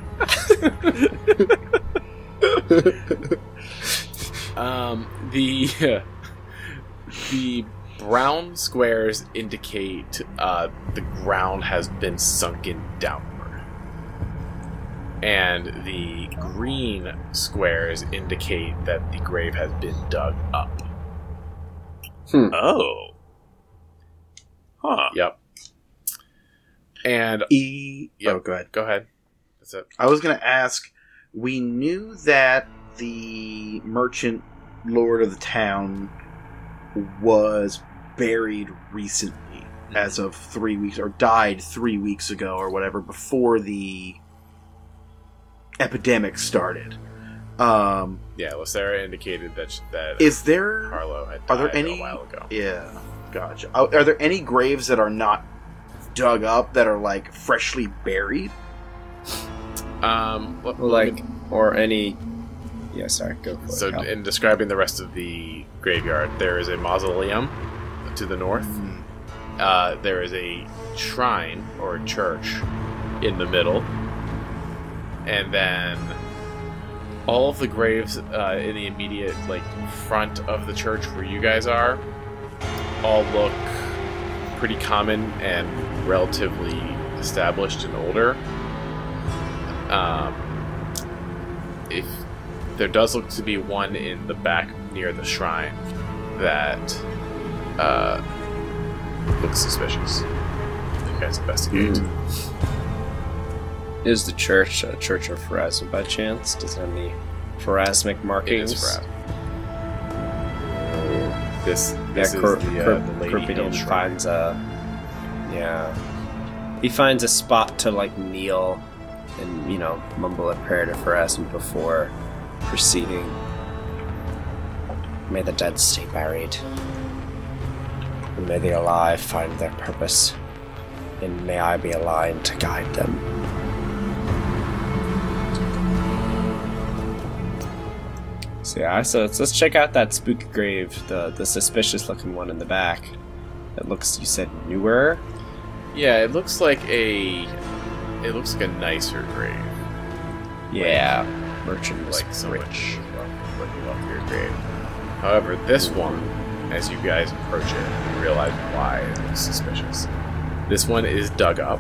The brown squares indicate the ground has been sunken downward. And the green squares indicate that the grave has been dug up. Oh. Huh. Yep. And Oh, go ahead. go ahead. That's it. I was going to ask, we knew that the merchant lord of the town was buried recently, as of 3 weeks, or died 3 weeks ago, or whatever, before the epidemic started. Yeah, Lacera indicated that Is there... Carlo had Are there died any... a while ago. Yeah, gotcha. Are there any graves that are not dug up, that are, like, freshly buried? Or any... Yeah, sorry, go for it. So, Cal. in describing the rest of the graveyard, there is a mausoleum to the north. There is a shrine or a church in the middle, and then all of the graves in the immediate front of the church where you guys are all look pretty common and relatively established and older. If there does look to be one in the back near the shrine that looks suspicious. You guys investigate. Is the church a church of Pharasma by chance? Does it have any Pharasmic It markings? is Pharasma. This Yeah, is the Lady Hill Corbinian Shrine. finds a... Yeah. He finds a spot to, kneel and, mumble a prayer to Pharasma before proceeding. May the dead stay buried. And may the alive find their purpose. And may I be aligned to guide them. So let's check out that spooky grave, the suspicious looking one in the back. It looks, you said, newer? Yeah, it looks like a nicer grave. Yeah. Merchant was Like so rich. much wealthier grave. However, this one, as you guys approach it, you realize why it looks suspicious. This one is dug up,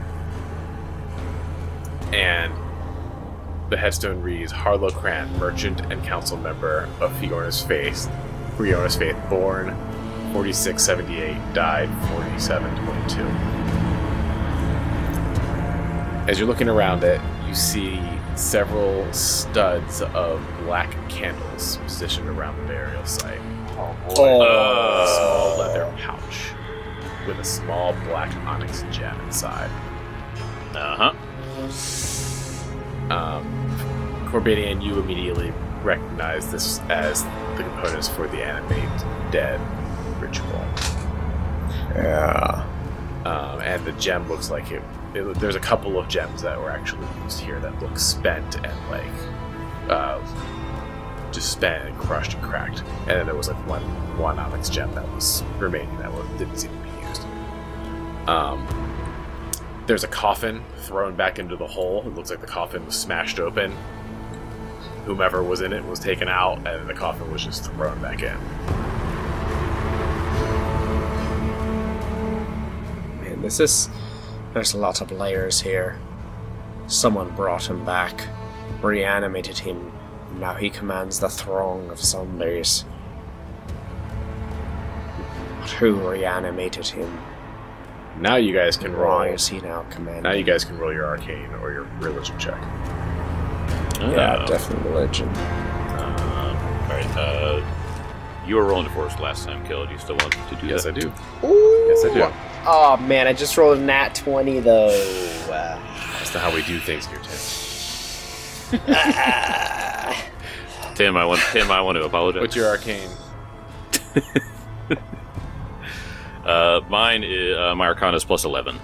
and the headstone reads Harlow Cran, merchant and council member of Fiona's Faith, born 4678, died 4722. As you're looking around it, you see several studs of black candles positioned around the burial site. A small leather pouch with a small black onyx gem inside. Corbinian, you immediately recognize this as the components for the animate dead ritual. Yeah. And the gem looks like it. There's a couple of gems that were actually used here that look spent and just spent and crushed and cracked. And then there was one onyx gem that was remaining that didn't seem to be used. There's a coffin thrown back into the hole. It looks like the coffin was smashed open. Whomever was in it was taken out, and the coffin was just thrown back in. Man, there's a lot of layers here. Someone brought him back, reanimated him, and now he commands the throng of zombies. But who reanimated him? Now you guys can roll. Why is he now commanding? Now you guys can roll your arcane or your religion check. Yeah, definitely religion. Alright, you were rolling for us last time, Kill. Do you still want to do Yes, that? I do. Ooh. Yes, I do. Oh man, I just rolled a nat 20 though. That's not how we do things here, Tim. Tim, I want to apologize. What's your arcane? Mine is my Arcana is plus 11.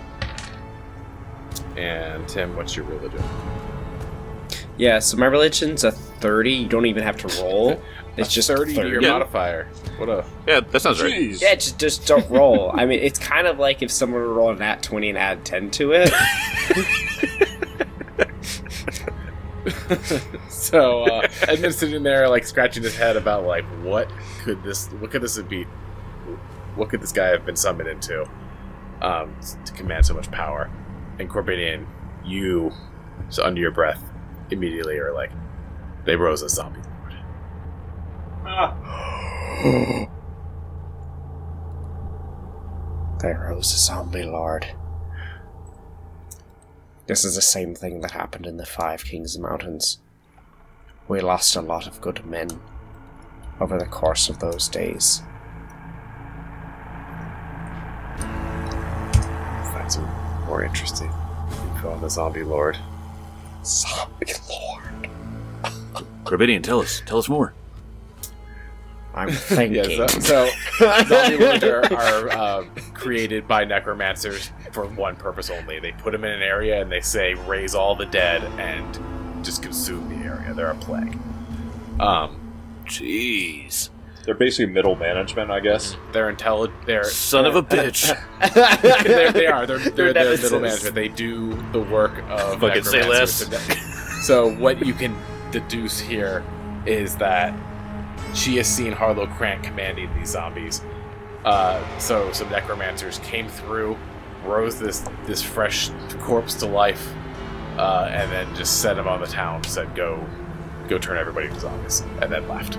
And Tim, what's your religion? Yeah, so my religion's a 30. You don't even have to roll. It's just 30 to your Yeah. modifier. What a... Yeah, that sounds right. Jeez. Yeah, just don't roll. I mean, it's kind of like if someone were to roll a nat 20 and add 10 to it. So, Edmund's sitting there, like, scratching his head about, like, what could this guy have been summoned into, to command so much power? And Corbinian, you, so under your breath, immediately are like, they rose a zombie lord. They rose a zombie lord. This is the same thing that happened in the Five Kings Mountains. We lost a lot of good men over the course of those days. Find some more interesting info on the zombie lord. Zombie lord. Corbinian, tell us more. I'm thinking. Yeah, so zombie lords are created by necromancers for one purpose only. They put them in an area and they say, raise all the dead and just consume the area. They're a plague. Jeez. They're basically middle management, I guess. They're intelligent. They're Son of a bitch. they are. They're nemesis. middle management. They do the work of Fucking say necromancers. So what you can deduce here is that she has seen Harlow Crank commanding these zombies. So some necromancers came through, rose this fresh corpse to life, and then just set him on the town. Said, "Go turn everybody into zombies," and then left.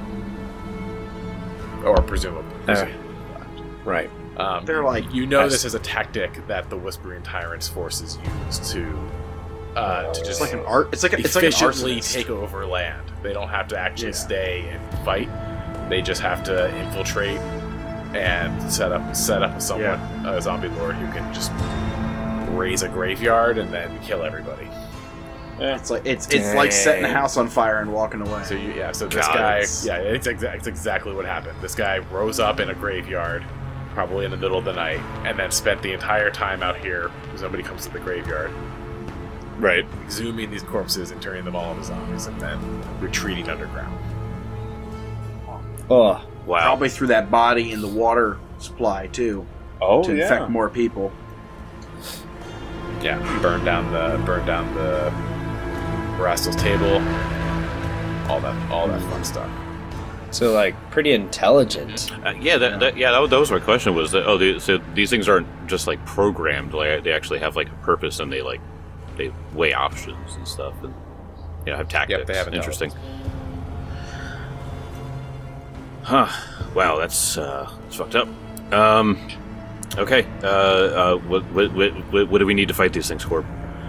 Or presumably. Right. They're like, This is a tactic that the Whispering Tyrants forces use to just it's like an art. It's like an efficiently arsonist. take over land. They don't have to actually stay and fight. They just have to infiltrate and set up someone, a zombie lord who can just raise a graveyard and then kill everybody. It's like it's like setting a house on fire and walking away. So this guy, it's exactly what happened. This guy rose up in a graveyard, probably in the middle of the night, and then spent the entire time out here. Somebody comes to the graveyard, Right. exhuming these corpses and turning them all into zombies, and then retreating underground. Oh, Wow. Probably threw that body in the water supply too Oh, to infect more people. Yeah, burn down the Rastal's table, all that fun stuff. so like pretty intelligent. That was my question. Was that so these things aren't just like programmed? Like they actually have like a purpose, and they weigh options and stuff, and have tactics. Yep, they have interesting. Huh. Wow, that's fucked up. Okay. What do we need to fight these things, Corp?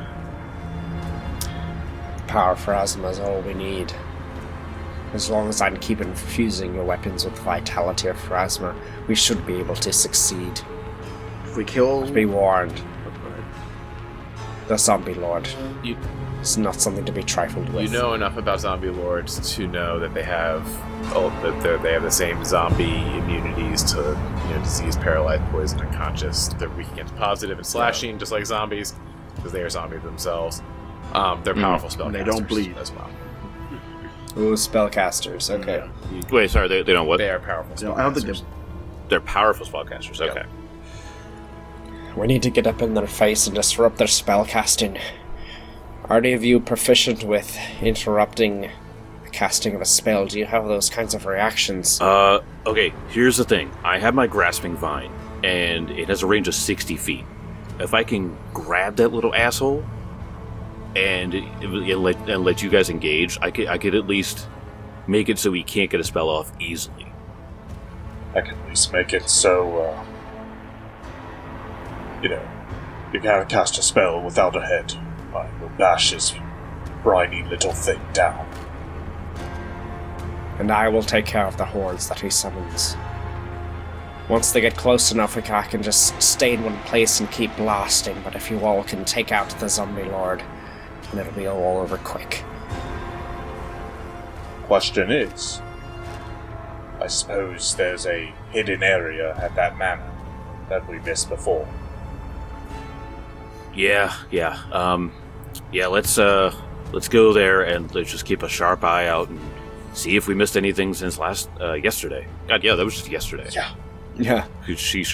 Power Phrasma is all we need. As long as I'm keeping fusing your weapons with the vitality of Phrasma, we should be able to succeed. If we kill, Be warned. The Zombie Lord. You- It's not something to be trifled with. You know enough about zombie lords to know that they have the same zombie immunities to disease, paralyzed, poison, unconscious. They're weak against positive and slashing, just like zombies, because they are zombies themselves. They're powerful spellcasters. They don't bleed. as well. Ooh, spellcasters. Okay. Wait, sorry, they don't what? They are powerful spellcasters. No, I don't think They're powerful spellcasters. Okay. We need to get up in their face and disrupt their spellcasting. Are any of you proficient with interrupting the casting of a spell? Do you have those kinds of reactions? Okay, here's the thing. I have my grasping vine, and it has a range of 60 feet. If I can grab that little asshole and let you guys engage, I could at least make it so he can't get a spell off easily. I can at least make it so, you can't cast a spell without a head. I will bash his briny little thing down. And I will take care of the hordes that he summons. Once they get close enough, I can just stay in one place and keep blasting, but if you all can take out the Zombie Lord, then it'll be all over quick. question is, I suppose there's a hidden area at that manor that we missed before. Yeah. Let's go there and let's just keep a sharp eye out and see if we missed anything since yesterday. God, yeah, that was just yesterday. Yeah. Sheesh.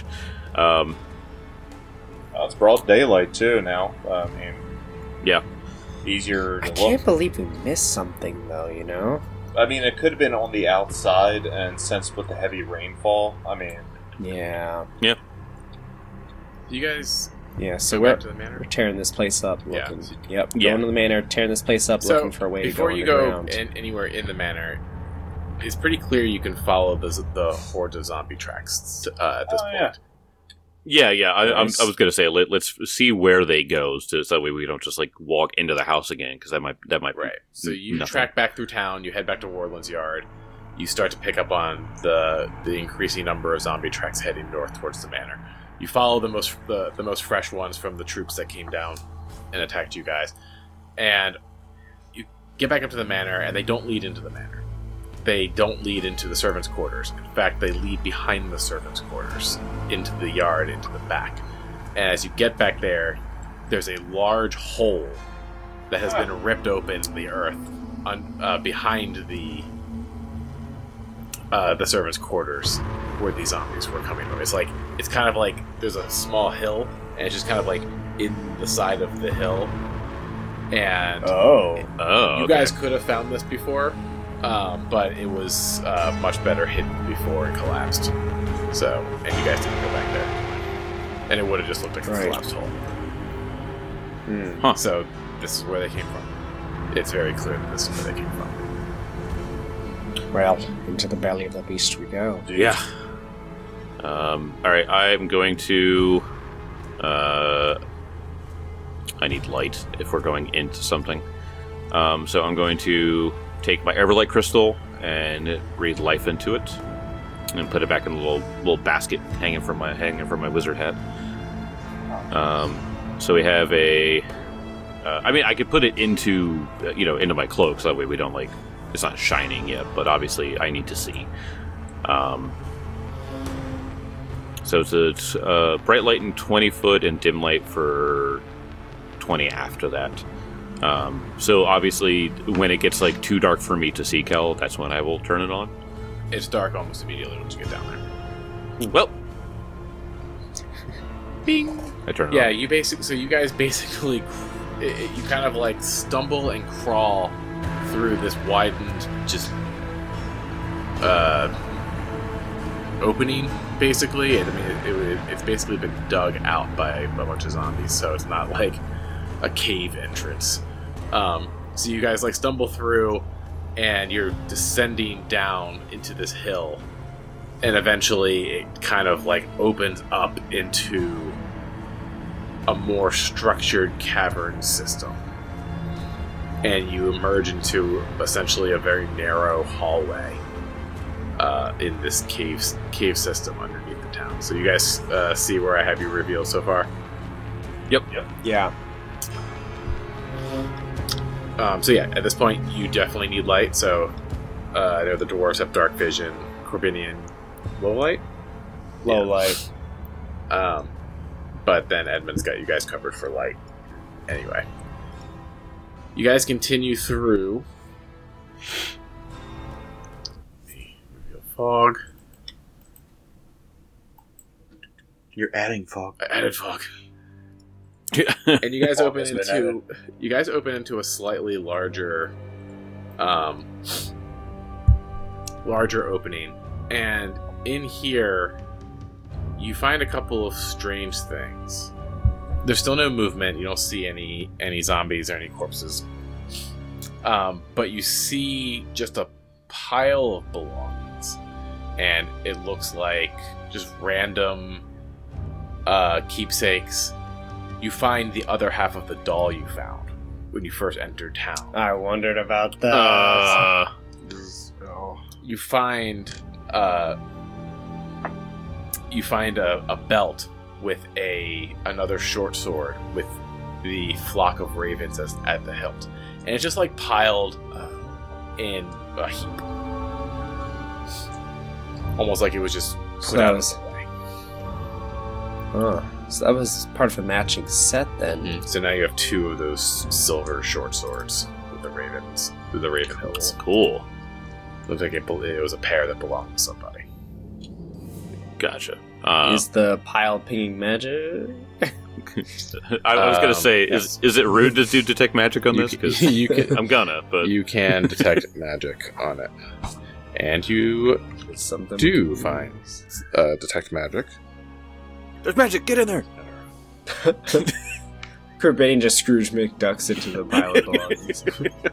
It's broad daylight too now. I mean, Yeah. easier to I look. can't believe we missed something, though, you know? I mean, it could have been on the outside, and since with the heavy rainfall, I mean, Yeah. You guys Yeah, so go we're back to the manor. tearing this place up. Yeah. Looking, Yep, Yeah. going to the manor, tearing this place up, So looking for a way to before go you go underground. anywhere in the manor, it's pretty clear you can follow the horde of zombie tracks at this Oh, point. yeah. Yeah. I was gonna say let's see where they go, so that way we don't just like walk into the house again, because that might Right. So you nothing. track back through town. You head back to Wardland's yard. You start to pick up on the increasing number of zombie tracks heading north towards the manor. You follow the most fresh ones from the troops that came down and attacked you guys, and you get back up to the manor. And they don't lead into the manor. They don't lead into the servants' quarters. In fact, they lead behind the servants' quarters into the yard, into the back. And as you get back there, there's a large hole that has been ripped open in the earth behind the servants' quarters where these zombies were coming from. It's kind of like there's a small hill, and it's just kind of like in the side of the hill. And Oh. you guys could have found this before, but it was much better hidden before it collapsed. So, and you guys didn't go back there, and it would have just looked like a Right. collapsed hole. Huh. So this is where they came from. It's very clear that this is where they came from. Well, into the belly of the beast we go. Yeah. All right, I'm going to. I need light if we're going into something. So I'm going to take my Everlight crystal and breathe life into it, and put it back in a little basket hanging from my wizard hat. So we have a. I mean, I could put it into into my cloak, so that way we don't it's not shining yet. But obviously, I need to see. So it's bright light and 20 foot, and dim light for 20 after that. So obviously, when it gets too dark for me to see Kel, that's when I will turn it on. It's dark almost immediately once you get down there. Well, Bing. I turn it Yeah, on. you guys basically, you kind of stumble and crawl through this widened, just opening, basically. And, I mean, it's basically been dug out by a bunch of zombies, so it's not like a cave entrance. So you guys stumble through, and you're descending down into this hill, and eventually it kind of opens up into a more structured cavern system, and you emerge into essentially a very narrow hallway in this cave system underneath the town. So you guys see where I have you revealed so far? Yep. Yeah. So yeah, at this point you definitely need light. So I know the dwarves have dark vision, Corbinian low light. Low Yeah. light. But then Edmund's got you guys covered for light. Anyway, you guys continue through. Reveal fog. You're adding fog. I added fog. And you guys Fog open has been into a slightly larger opening, and in here you find a couple of strange things. There's still no movement. You don't see any zombies or any corpses, but you see just a pile of belongings, and it looks like just random keepsakes. You find the other half of the doll you found when you first entered town. I wondered about that. You find a belt with another short sword with the flock of ravens at the hilt, and it's just piled in a heap. Almost like it was just put So that out. was- So that was part of a matching set then. So now you have 2 of those silver short swords with the ravens, with the raven hills. Cool. Looks like it was a pair that belonged to somebody. Gotcha. Is the pile pinging magic? I was gonna say, yes. is it rude to do detect magic on You this? can- Because you can- I'm gonna, but You can detect magic on it, and you Something do find detect magic. there's magic. Get in there. Kerbidian just Scrooge McDucks into the pile of belongings.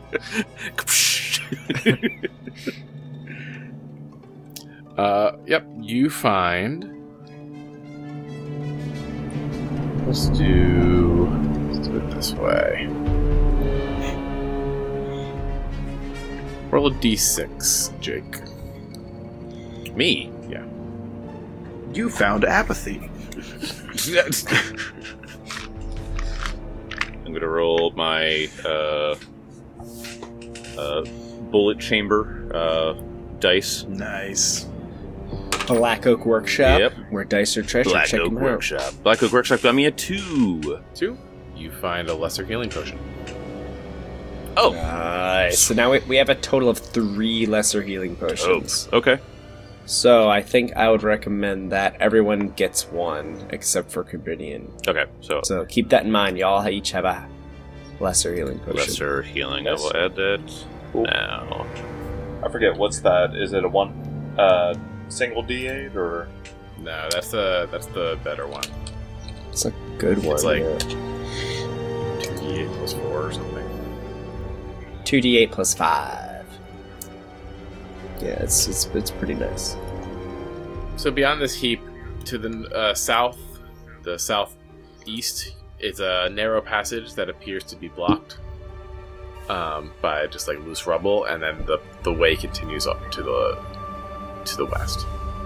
Yep, you find. Let's do it this way. Roll a d6, Jake. Me. Yeah. You found apathy. I'm gonna roll my bullet chamber dice. Nice. Black Oak Workshop, Yep. where dice are treasure. Black Check Oak them out. Workshop. Black Oak Workshop got me a 2. 2. You find a lesser healing potion. Oh. Nice. So now we have a total of 3 lesser healing potions. Okay. So I think I would recommend that everyone gets 1, except for Kerbidian. Okay. So So keep that in mind. Y'all each have a lesser healing potion. lesser healing. I Yes. will add that Cool. now. I forget, what's that? Is it a one single D8 or? No, that's the better one. It's a good one. It's like- yeah. 2d8 plus 4 or something. 2d8 plus 5. Yeah, it's pretty nice. So beyond this heap, to the south, the southeast, is a narrow passage that appears to be blocked by just like loose rubble, and then the way continues up to the west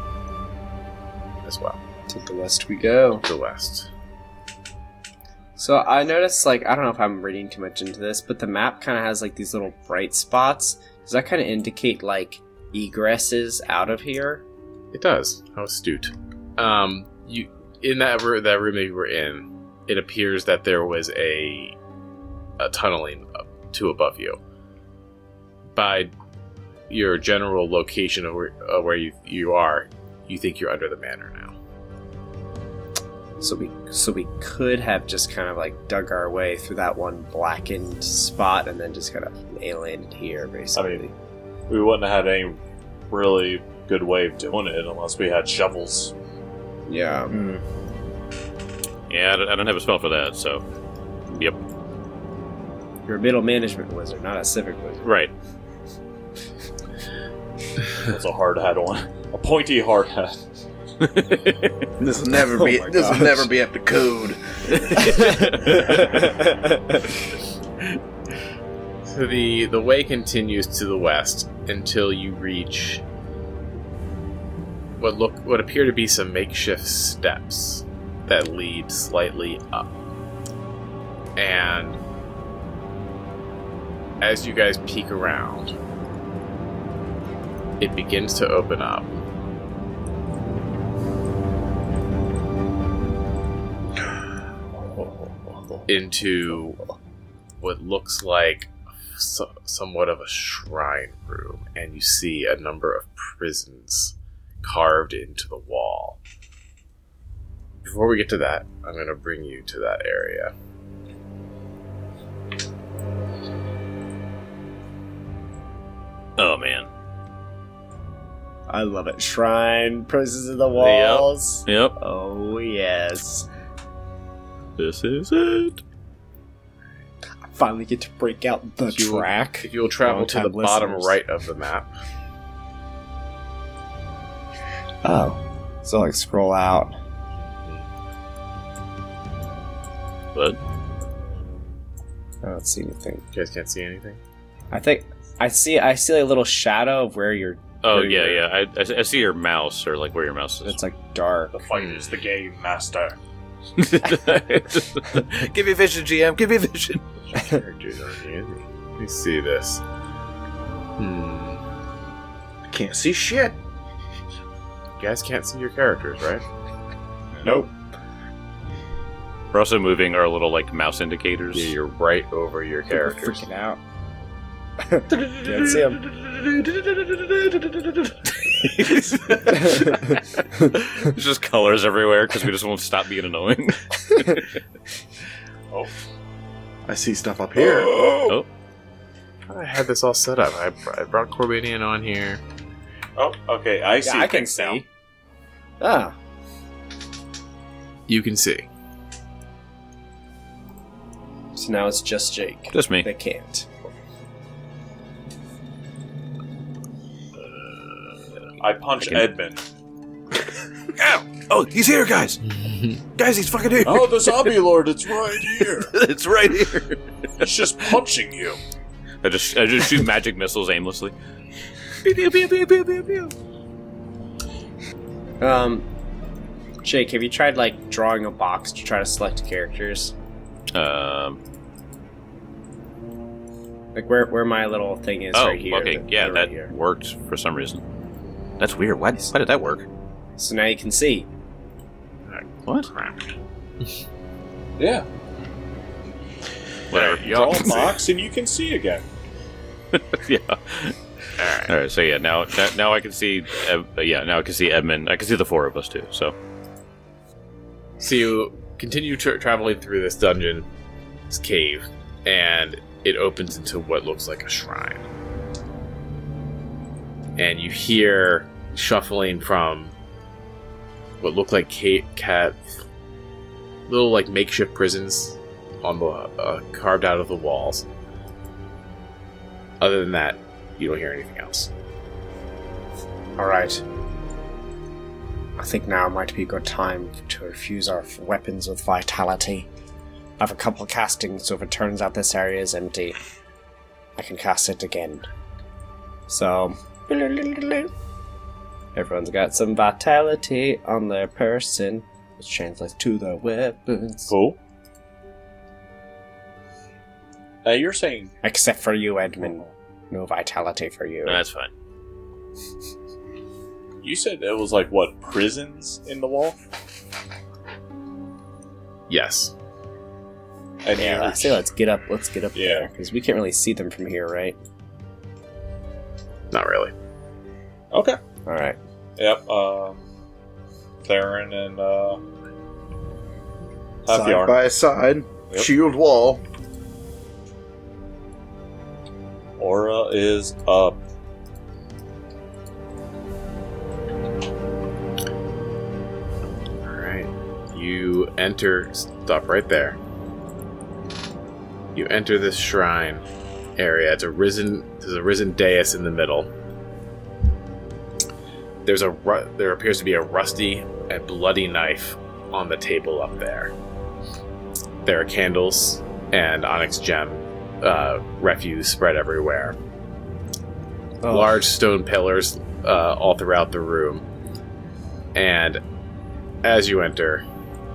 as well. To the west we go. To the west. So I noticed, like, I don't know if I'm reading too much into this, but the map kind of has like these little bright spots. Does that kind of indicate like egresses out of here? It does. How astute. You in that room that you were in, it appears that there was a tunneling up to above you. By your general location of where you are, you think you're under the manor now. So we could have just kind of like dug our way through that one blackened spot and then just kind of landed here, basically. We wouldn't have had any really good way of doing it unless we had shovels. Yeah. Yeah, I don't have a spell for that. So, yep. You're a middle management wizard, not a civic wizard. Right. That's a hard hat one. A pointy hard hat. This will never be. my This will gosh. never be up to code. So the way continues to the west until you reach what appear to be some makeshift steps that lead slightly up. And as you guys peek around, it begins to open up. Into what looks like somewhat of a shrine room, and you see a number of prisons carved into the wall. Before we get to that, I'm going to bring you to that area. Oh man. I love it. Shrine, presence in the walls. Yep. Oh, yes. This is it. Finally get to break out the You will- track. If you will travel to the Long-time bottom listeners. right of the map, Oh. So, like, scroll out. But I don't see anything. you guys can't see anything. I think I see a little shadow of where you're. oh where you're- yeah. I see your mouse, or like where your mouse is. It's like dark. The fight is the game, master. Give me vision, GM. Give me vision. Characters aren't easy. Let me see this. I can't see shit. You guys can't see your characters, right? Nope. We're also moving our little like mouse indicators. Yeah, you're right over your characters. Freaking out. Can't see him. There's just colors everywhere because we just won't stop being annoying. I see stuff up here. Oh, I had this all set up. I brought Corbinian on here. Oh, okay. I see. Yeah, I can things now. see. Ah, You can see. so now it's just Jake. just me. They can't. I punch I can- Edmund. Oh, he's here, guys! Guys, he's fucking here! Oh, the zombie lord! It's right here. It's right here. He's just punching you. I just shoot magic missiles aimlessly. Pew, pew, pew, pew, pew, pew, pew. Jake, have you tried like drawing a box to try to select characters? Like where my little thing is Oh, right here. okay, yeah, right that here. worked for some reason. That's weird. Why did that work? So now you can see. What? Yeah. Whatever. Draw a box and you can see again. Yeah. All right. So yeah, now I can see. Now I can see Edmund. I can see the four of us too. So So you continue traveling through this dungeon, this cave, and it opens into what looks like a shrine. And you hear shuffling from what look like little like makeshift prisons on the carved out of the walls. Other than that, you don't hear anything else. Alright. I think now might be a good time to infuse our weapons with vitality. I have a couple of castings, so if it turns out this area is empty, I can cast it again. So, everyone's got some vitality on their person, which translates to their weapons. Cool. You're saying Except for you, Edmund. No vitality for you. that's fine. you said it was like what, prisons in the wall? Yes. And Yeah, you're- I say let's get up Yeah. there, because we can't really see them from here, right? Not really. Okay. Alright. Yep. Theron and Side Halfyar. by side, Yep. shield wall. Aura is up. Alright. You enter. Stop right there. You enter this shrine area. There's a risen dais in the middle. There appears to be a rusty and bloody knife on the table up there. There are candles and onyx gem refuse spread everywhere. Oh. Large stone pillars all throughout the room. And as you enter,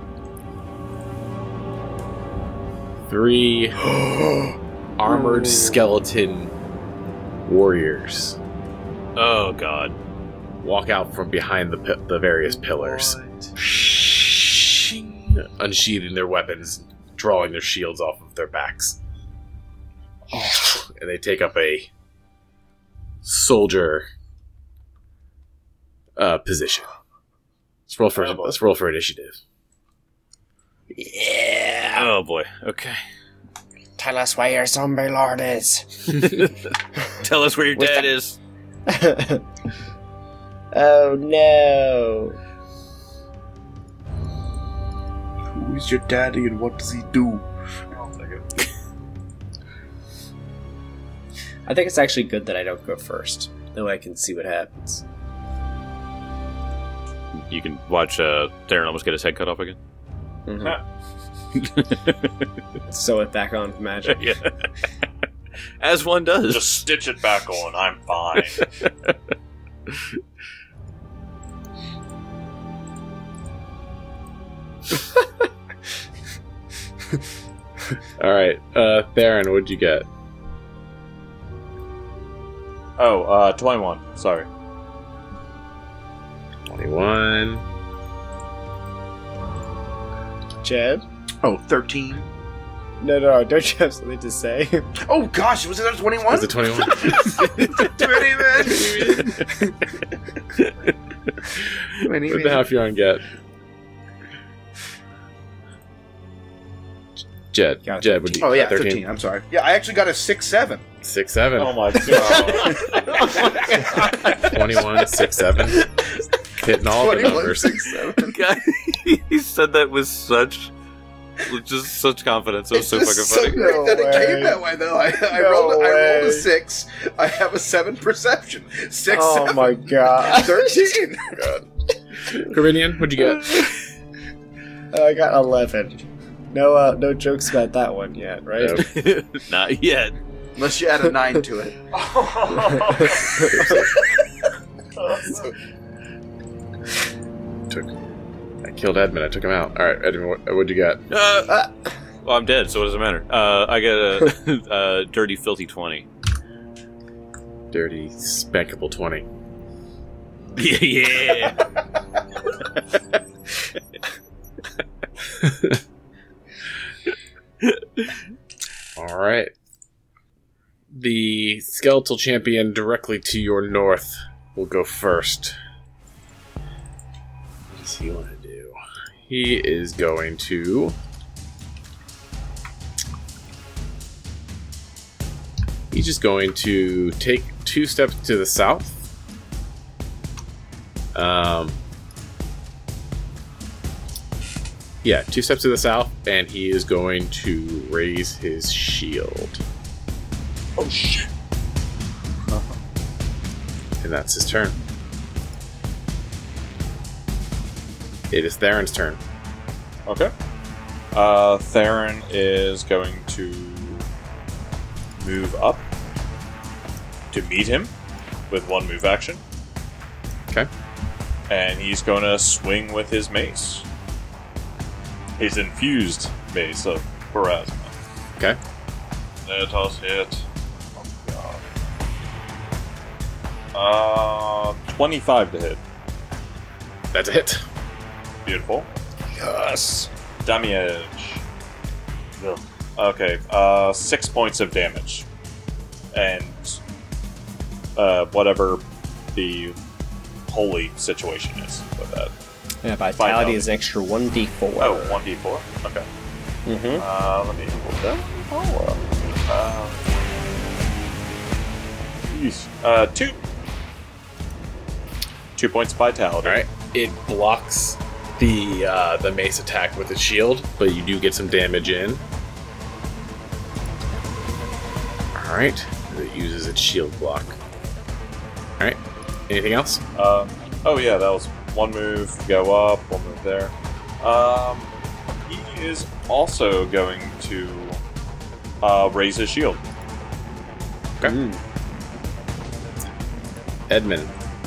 3 armored skeleton warriors Oh god. walk out from behind the various pillars, unsheathing their weapons, drawing their shields off of their backs. And they take up a soldier position. Let's roll for initiative. Yeah! Oh boy. Okay. Tell us where your zombie lord is. Tell us where your With dad the- is. Oh no. Who is your daddy and what does he do? I think it's actually good that I don't go first. That way I can see what happens. You can watch Darren almost get his head cut off again. Sew it back on with magic. Yeah. As one does. Just stitch it back on. I'm fine. All right, Theron, what'd you get? Oh, 21. Sorry. 21. Jed? Oh, 13. No, don't you have something to say? Oh gosh, was it a 21? Was it 21? 20, man. What the hell if you want to get? Jed, would you? Oh yeah, 13. I'm sorry. Yeah, I actually got a 6-7. 6-7. Oh my god. 21, 6-7. Hitting all the 21, numbers. 6-7. God, he said that with such confidence. It was so fucking So funny. great that it came way. that way, though. I No rolled way. a 6. I have a 7 perception. 6, Oh 7, my god. 13. Corinnian, what'd you get? I got 11. No jokes about that one yet, right? Nope. Not yet. Unless you add a 9 to it. I killed Edmund. I took him out. All right, Edmund, what'd you get? Well, I'm dead, so what does it matter? I got a dirty, filthy 20. Dirty, spankable 20. Yeah. All right. The skeletal champion directly to your north will go first. What does he want to do? He is going to... He's just going to take 2 steps to the south. Yeah, 2 steps to the south, and he is going to raise his shield. Oh shit. And that's his turn. It is Theron's turn. Okay. Theron is going to move up to meet him with 1 move action. Okay. And he's going to swing with his mace. His infused mace of Pharasma. Okay. Let us hit. Oh god. 25 to hit. That's a hit. Beautiful. Yes. Damage. Ugh. Okay, 6 points of damage. And whatever the holy situation is with that. Yeah, Find vitality out. is extra 1d4. Oh, 1d4? Okay. Mm-hmm. Let me pull that all up. 2. 2 points of vitality. Alright. It blocks the mace attack with its shield, but you do get some damage in. Alright. It uses its shield block. Alright. Anything else? Oh yeah, that was 1 move, go up, 1 move there. He is also going to raise his shield. Okay. Edmund.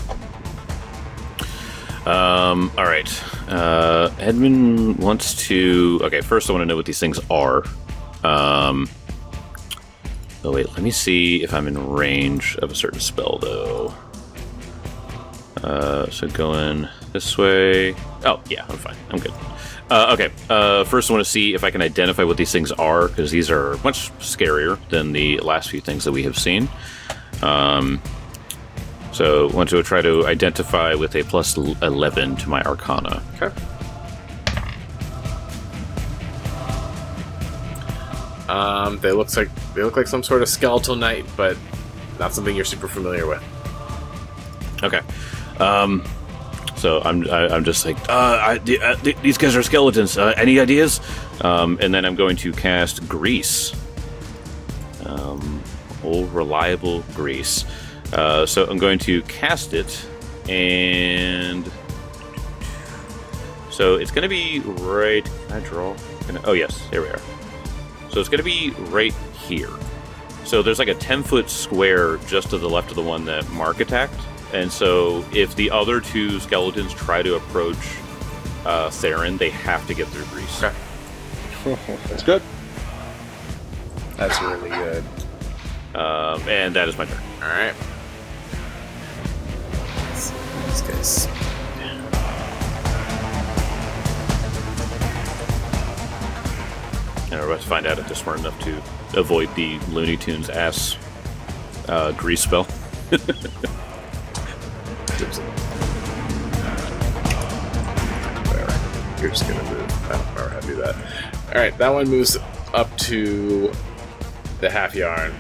All right. Edmund wants to. Okay, first I want to know what these things are. Oh wait, let me see if I'm in range of a certain spell though. So going this way. Oh yeah, I'm fine. I'm good. Okay. First I want to see if I can identify what these things are, because these are much scarier than the last few things that we have seen. So I want to try to identify with a plus 11 to my Arcana. Okay. They look like some sort of skeletal knight, but not something you're super familiar with. Okay. So I'm just like, these guys are skeletons. Any ideas? And then I'm going to cast Grease. Old reliable Grease. So I'm going to cast it, and so it's going to be right. Can I draw? Oh yes, here we are. So it's going to be right here. So there's like a 10-foot square just to the left of the one that Mark attacked. And so if the other 2 skeletons try to approach Theron, they have to get through Grease. Okay. That's good. That's really good. And that is my turn. Alright. These guys. And we're about to find out if they're smart enough to avoid the Looney Tunes ass grease spell. Whatever. You're just gonna move. I don't remember how to do that. Alright, that one moves up to the half yarn.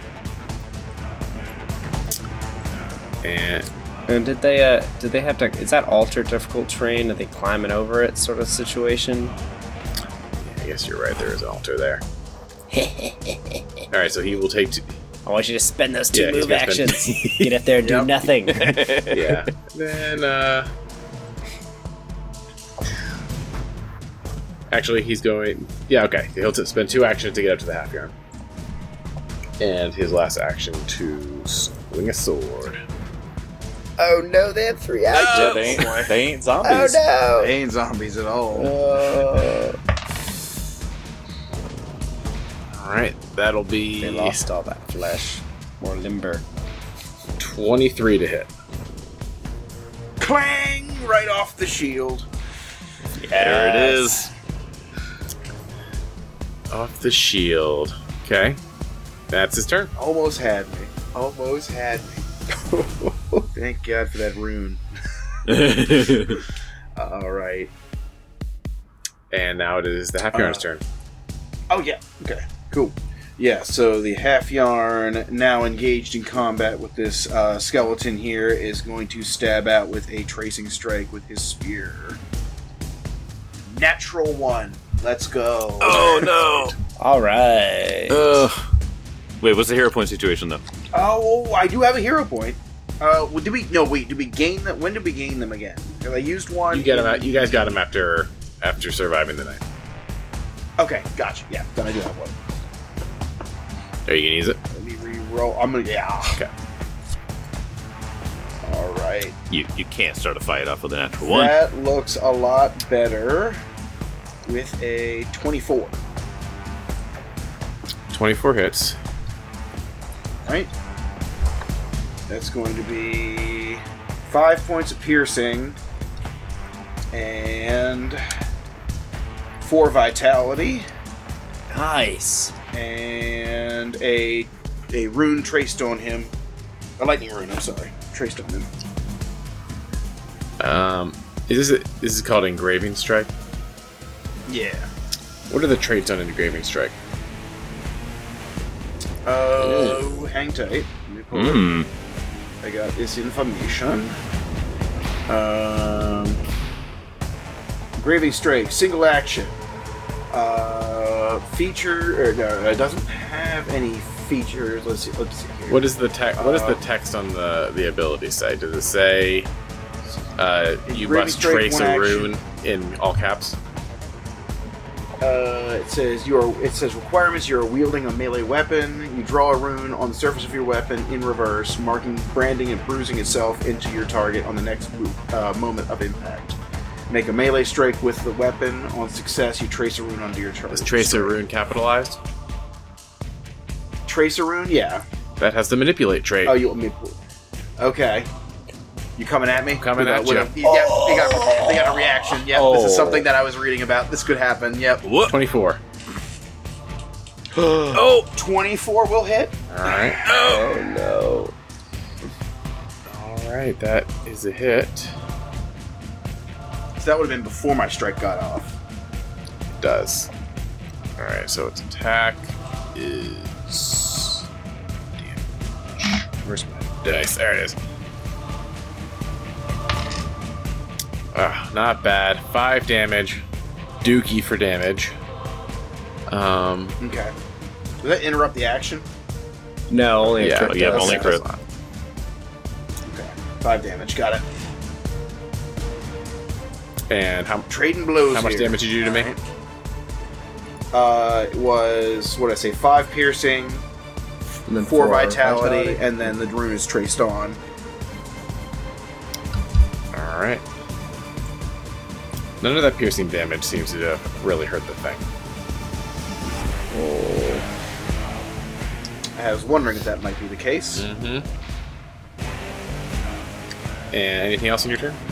And And did they have to? Is that altered difficult terrain? Are they climbing over it, sort of situation? I guess you're right, there is an altar there. Alright, so he will take I want you to spend those two Yeah, he's move gonna spend- actions. Get up there and do Yep. nothing. yeah. Then actually he's going okay. He'll spend 2 actions to get up to the half yarn. And his last action to swing a sword. Oh no, they have 3 Yeah, actions. they ain't Oh zombies. no! They ain't zombies at all. Alright, that'll be They lost all that flesh. More limber. 23 to hit. Clang! Right off the shield. There it is. Off the shield. Okay. That's his turn. Almost had me. Almost had me. Thank God for that rune. Alright. And now it is the half yarn's turn. Oh, yeah. Okay. Cool. Yeah, so the half yarn, now engaged in combat with this skeleton here, is going to stab out with a tracing strike with his spear. Natural 1. Let's go. Oh no! All right. Wait, what's the hero point situation though? Oh, I do have a hero point. Did we gain them? When did we gain them again? Have I used one? You guys got him after surviving the night. Okay, gotcha. Yeah, then I do have one. Are you gonna use it? Let me re-roll. I'm gonna, yeah. Okay. Alright. You can't start a fight off with a natural 1. That looks a lot better with a 24. 24 hits. Right? That's going to be 5 points of piercing and 4 vitality Nice. and a rune traced on him. A lightning rune, I'm sorry. Traced on him. This is called engraving strike. Yeah. What are the traits on engraving strike? Oh, hang tight. Let me pull it. Mmm. I got this information. Engraving strike, single action. Feature, or no, it doesn't have any features. Let's see here. What is the text on the ability say? Does it say you Engraving must strike, trace one a action. rune in all caps? It says requirements. You're wielding a melee weapon. You draw a rune on the surface of your weapon in reverse, marking, branding, and bruising itself into your target on the next moment of impact. Make a melee strike with the weapon. On success, you trace a rune onto your target. Is trace a rune capitalized? Trace a rune? Yeah. That has the manipulate trait. Oh, you want me to... Okay. You coming at me? Coming at With you. Yeah, they got a reaction. Yep, this is something that I was reading about. This could happen. Yep. Whoop. 24. Oh, 24 will hit. Alright. Oh no. Alright, that is a hit. So that would have been before my strike got off. It does. Alright, so its attack is... Damage. Where's my dice? There it is. Not bad. 5 damage. Dookie for damage. Okay. Does that interrupt the action? No, only a Yeah, crit yeah, does. only crit. Okay. 5 damage. Got it. And how Trading blows. much here. damage did you do to me? It was, what did I say, 5 piercing, And then 4 vitality, and then the rune is traced on. Alright. None of that piercing damage seems to really hurt the thing. I was wondering if that might be the case. Mm-hmm. And anything else in your turn?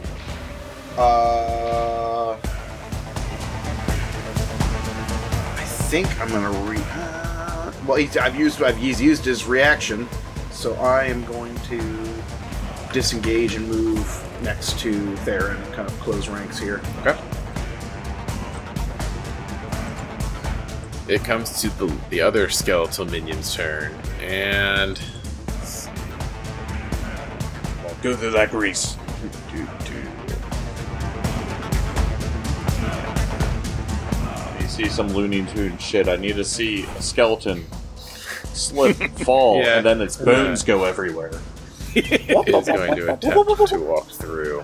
I think I'm gonna well, he's used his reaction, so I am going to disengage and move next to Theron, kind of close ranks here. Okay. It comes to the other skeletal minion's turn, and Go through that grease. You see some Looney Tune shit. I need to see a skeleton slip, fall, Yeah. and then its bones go everywhere. is going to attempt to walk through.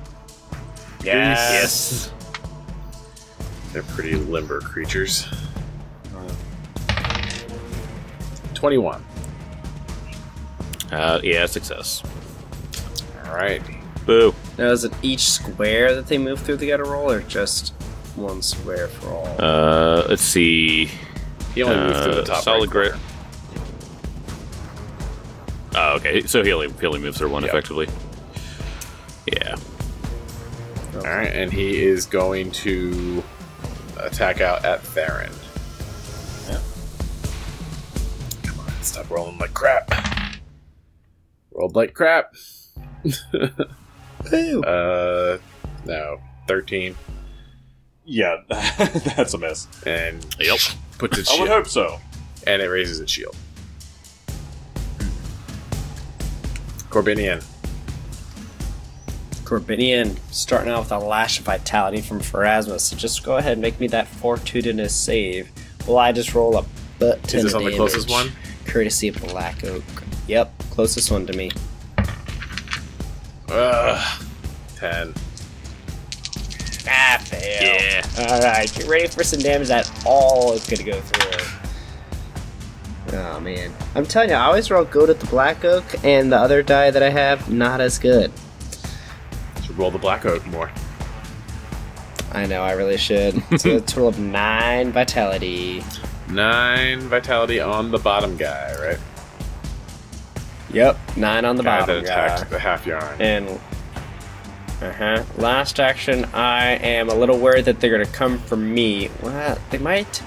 Yes. They're pretty limber creatures. 21. Yeah, success. Alright. Boo. Now, is it each square that they move through they gotta roll, or just one square for all? Let's see. He only moves to the top solid right grit. corner. Oh, okay. So he only moves through one Yep. effectively. Yeah. Alright, and he is going to attack out at Theron. Yeah. Come on, stop rolling like crap. Rolled like crap. Boo! No. 13. Yeah, that's a miss. And Yep. puts its I would shield. hope so. And it raises its shield. Corbinian. Corbinian starting out with a lash of vitality from Pharasma, so just go ahead and make me that fortuitous save. Well, I just roll a butt ton Is this of on the damage, closest one? courtesy of Black Oak. Yep, closest one to me. 10. Ah, fail. Yeah. Alright, get ready for some damage that all is gonna go through. Oh man. I'm telling you, I always roll good at the Black Oak, and the other die that I have, not as good. Should roll the Black Oak more. I know, I really should. So a total of 9 vitality. 9 vitality on the bottom guy, right? Yep, 9 on the Guy bottom that attacked the half yarn. And last action, I am a little worried that they're gonna come for me. Well, they might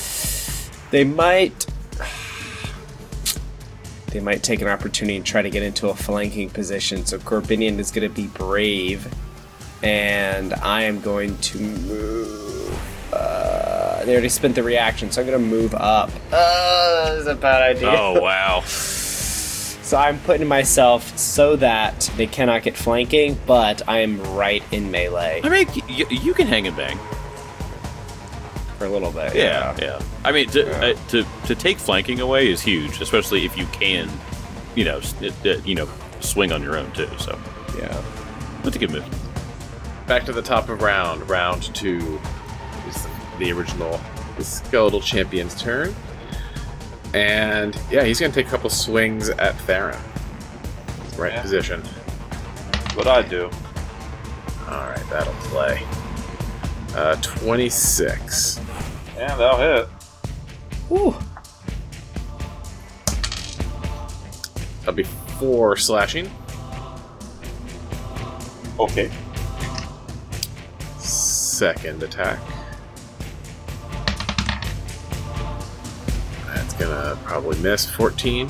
take an opportunity and try to get into a flanking position. So Corbinian is gonna be brave, and I am going to move. They already spent the reaction, so I'm gonna move up. That is a bad idea. Oh, wow. So I'm putting myself so that they cannot get flanking, but I am right in melee I mean, you can hang and bang. for a little bit. Yeah. I mean, to take flanking away is huge, especially if you can, swing on your own too. So Yeah. that's a good move. Back to the top of round. Round 2 is the skeletal champion's turn. And yeah, he's going to take a couple swings at Theron. Right Yeah. position. What I do. Alright, that'll play. 26. Yeah, that'll hit. Whew. That'll be 4 slashing. Okay. Second attack. That's gonna probably miss. 14.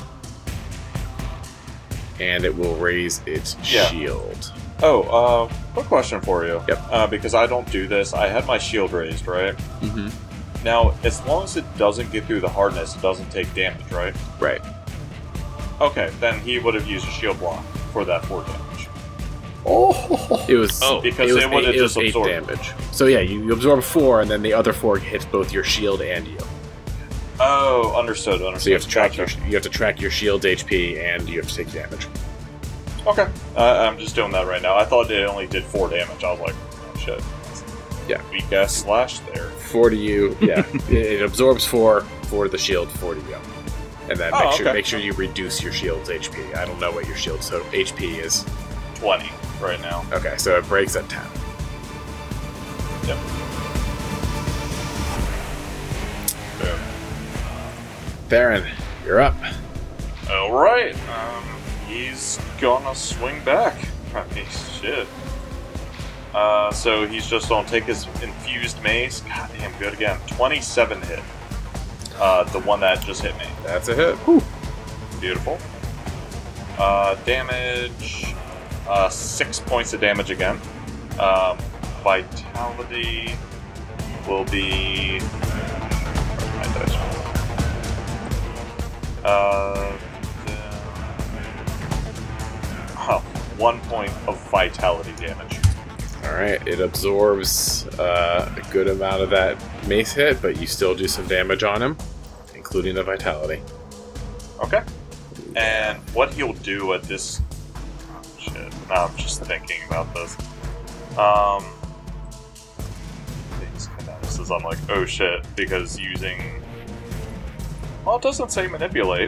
And it will raise its Yeah. shield. Oh, quick question for you. Yep. Because I don't do this, I had my shield raised, right? Mm-hmm. Now, as long as it doesn't get through the hardness, it doesn't take damage, right? Right. Okay, then he would have used a shield block for that 4 damage. It was Because it was it would have eight- it was just 8 absorbed. damage. So yeah, you absorb 4, and then the other 4 hits both your shield and you. Oh, understood. So you have to track Gotcha. your shield's HP, and you have to take damage. Okay, I'm just doing that right now. I thought it only did 4 damage. I was like, oh, shit. Yeah. Weak ass slash there. 4 to you. Yeah, it absorbs 4 for the shield, 4 to you, and then Oh, okay. make sure you reduce your shield's HP. I don't know what your shield's HP is. 20 right now. Okay, so it breaks at 10. Yep. Boom. Theron, you're up. Alright, he's gonna swing back. Right, shit. So he's just gonna take his infused mace. God damn, good again. 27 hit. The one that just hit me. That's a hit. Beautiful. Damage. 6 points of damage again. Vitality will be. Oh, 1 point of vitality damage. Alright, it absorbs a good amount of that mace hit, but you still do some damage on him, including the vitality. Okay. And what he'll do at this... Oh, shit. Now I'm just thinking about this. These kinetics, I'm like, oh shit, because using... Well, it doesn't say manipulate.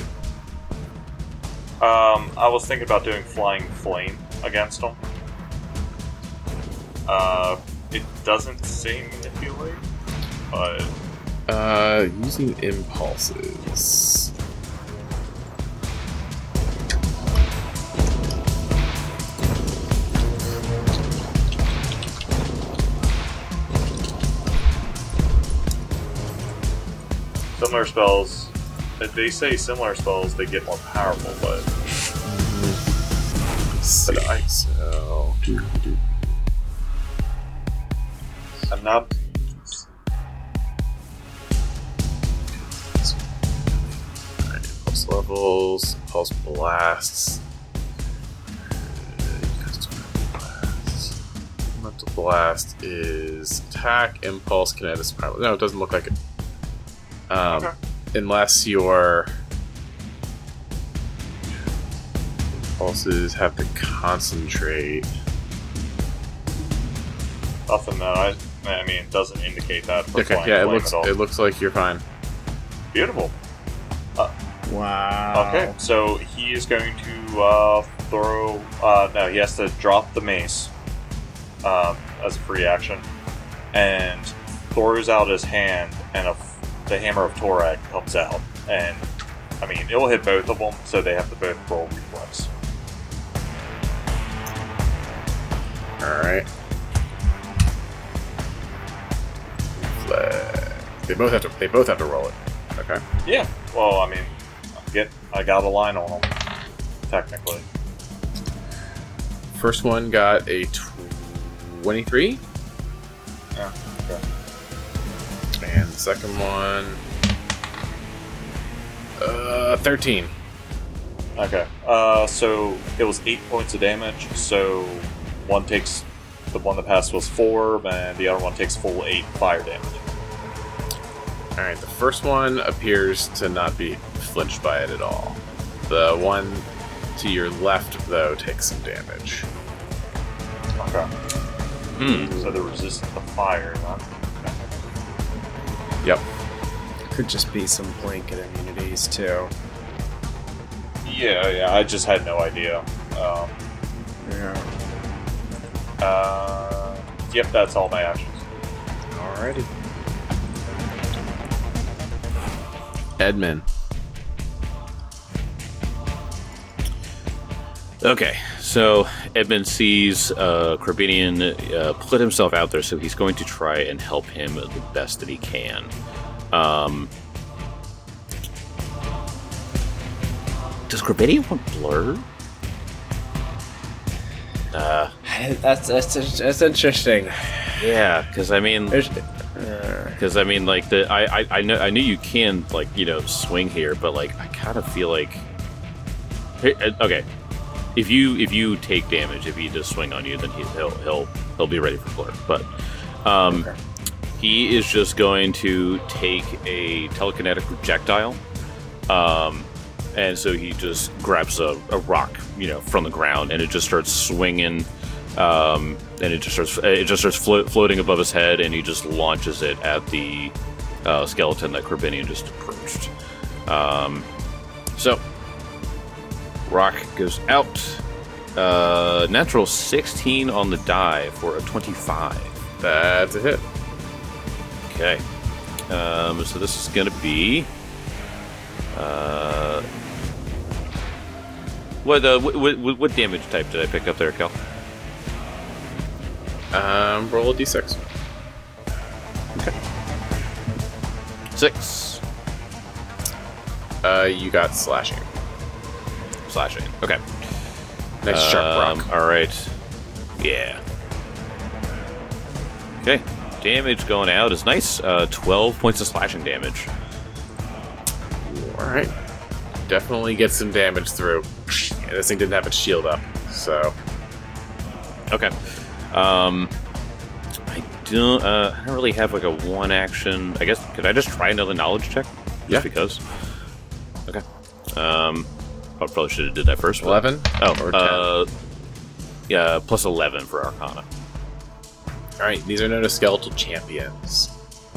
I was thinking about doing Flying Flame against him. It doesn't say manipulate, but... Using impulses. Similar spells... If they say similar spells, they get more powerful, but... But I... So... I'm not... Pulse levels, pulse blasts. Mental blast is attack, impulse, kinetic, primal. No, it doesn't look like it. Okay. Unless your impulses have to concentrate. Nothing that I mean, it doesn't indicate that for Okay, Flying yeah, Flame at all. it looks like you're fine. Beautiful. Wow. Okay, so he is going to throw... no, he has to drop the mace as a free action, and throws out his hand, and the Hammer of Torag comes out. And, I mean, it'll hit both of them, so they have to both roll reflex. Alright. They both have to roll it. Okay. Yeah, well, I mean, I got a line on them, technically. First one got a 23. Yeah, okay. And the second one 13. Okay, so it was 8 points of damage, so the one that passed was 4, and the other one takes full 8 fire damage. Alright, the first one appears to not be flinched by it at all. The one to your left, though, takes some damage. Okay. So they're resistant to fire, huh? Yep. Could just be some blanket immunities, too. Yeah, I just had no idea. Yeah. Yep, that's all my actions. Alrighty. Edmund. Okay, so Edmund sees Corbinian put himself out there, so he's going to try and help him the best that he can. Does Corbinian want blur? That's interesting. Yeah, because I mean, like I knew you can swing here, but like I kind of feel like okay. If you take damage, if he does swing on you, then he'll be ready for blur. But he is just going to take a telekinetic projectile, and so he just grabs a rock, from the ground, and it just starts swinging, and it just starts floating above his head, and he just launches it at the skeleton that Corbinian just approached. So. Rock goes out. Natural 16 on the die for a 25. That's a hit. Okay. So this is going to be... what damage type did I pick up there, Kel? Roll a d6. 6. You got slashing. Slashing. Okay. Nice sharp rock. Alright. Yeah. Okay. Damage going out is nice. 12 points of slashing damage. Alright. Definitely get some damage through. And this thing didn't have its shield up, so. Okay. I don't really have like a one action. I guess, could I just try another knowledge check? Just Yeah. because. Okay. I probably should have did that first. 11? Oh, Or 10? Yeah, plus 11 for Arcana. Alright, these are known as skeletal champions.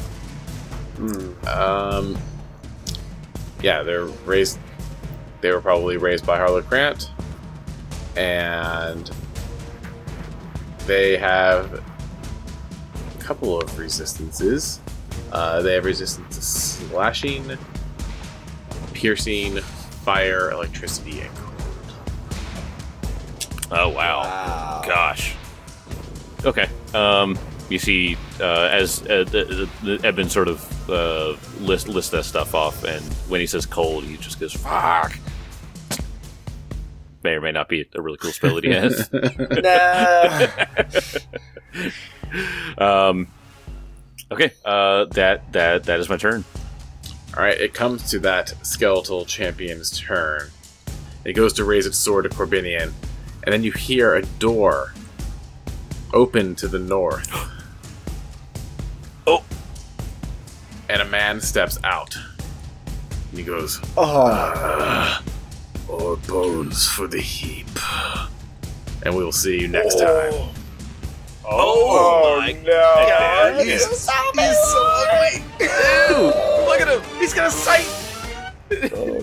Yeah, they're raised. They were probably raised by Harlow Grant, and they have a couple of resistances. They have resistance to slashing, piercing, fire, electricity, and cold. Oh wow. Gosh. Okay. You see, as the Eben sort of lists that stuff off, and when he says cold, he just goes "fuck." May or may not be a really cool spell that he has. No. Okay. That is my turn. All right, it comes to that skeletal champion's turn. It goes to raise its sword to Corbinian, and then you hear a door open to the north. Oh. And a man steps out. And he goes, "More bones for the heap." And we will see you next time. Oh my God. He's so ugly. Ew! Look at him! He's got a sight!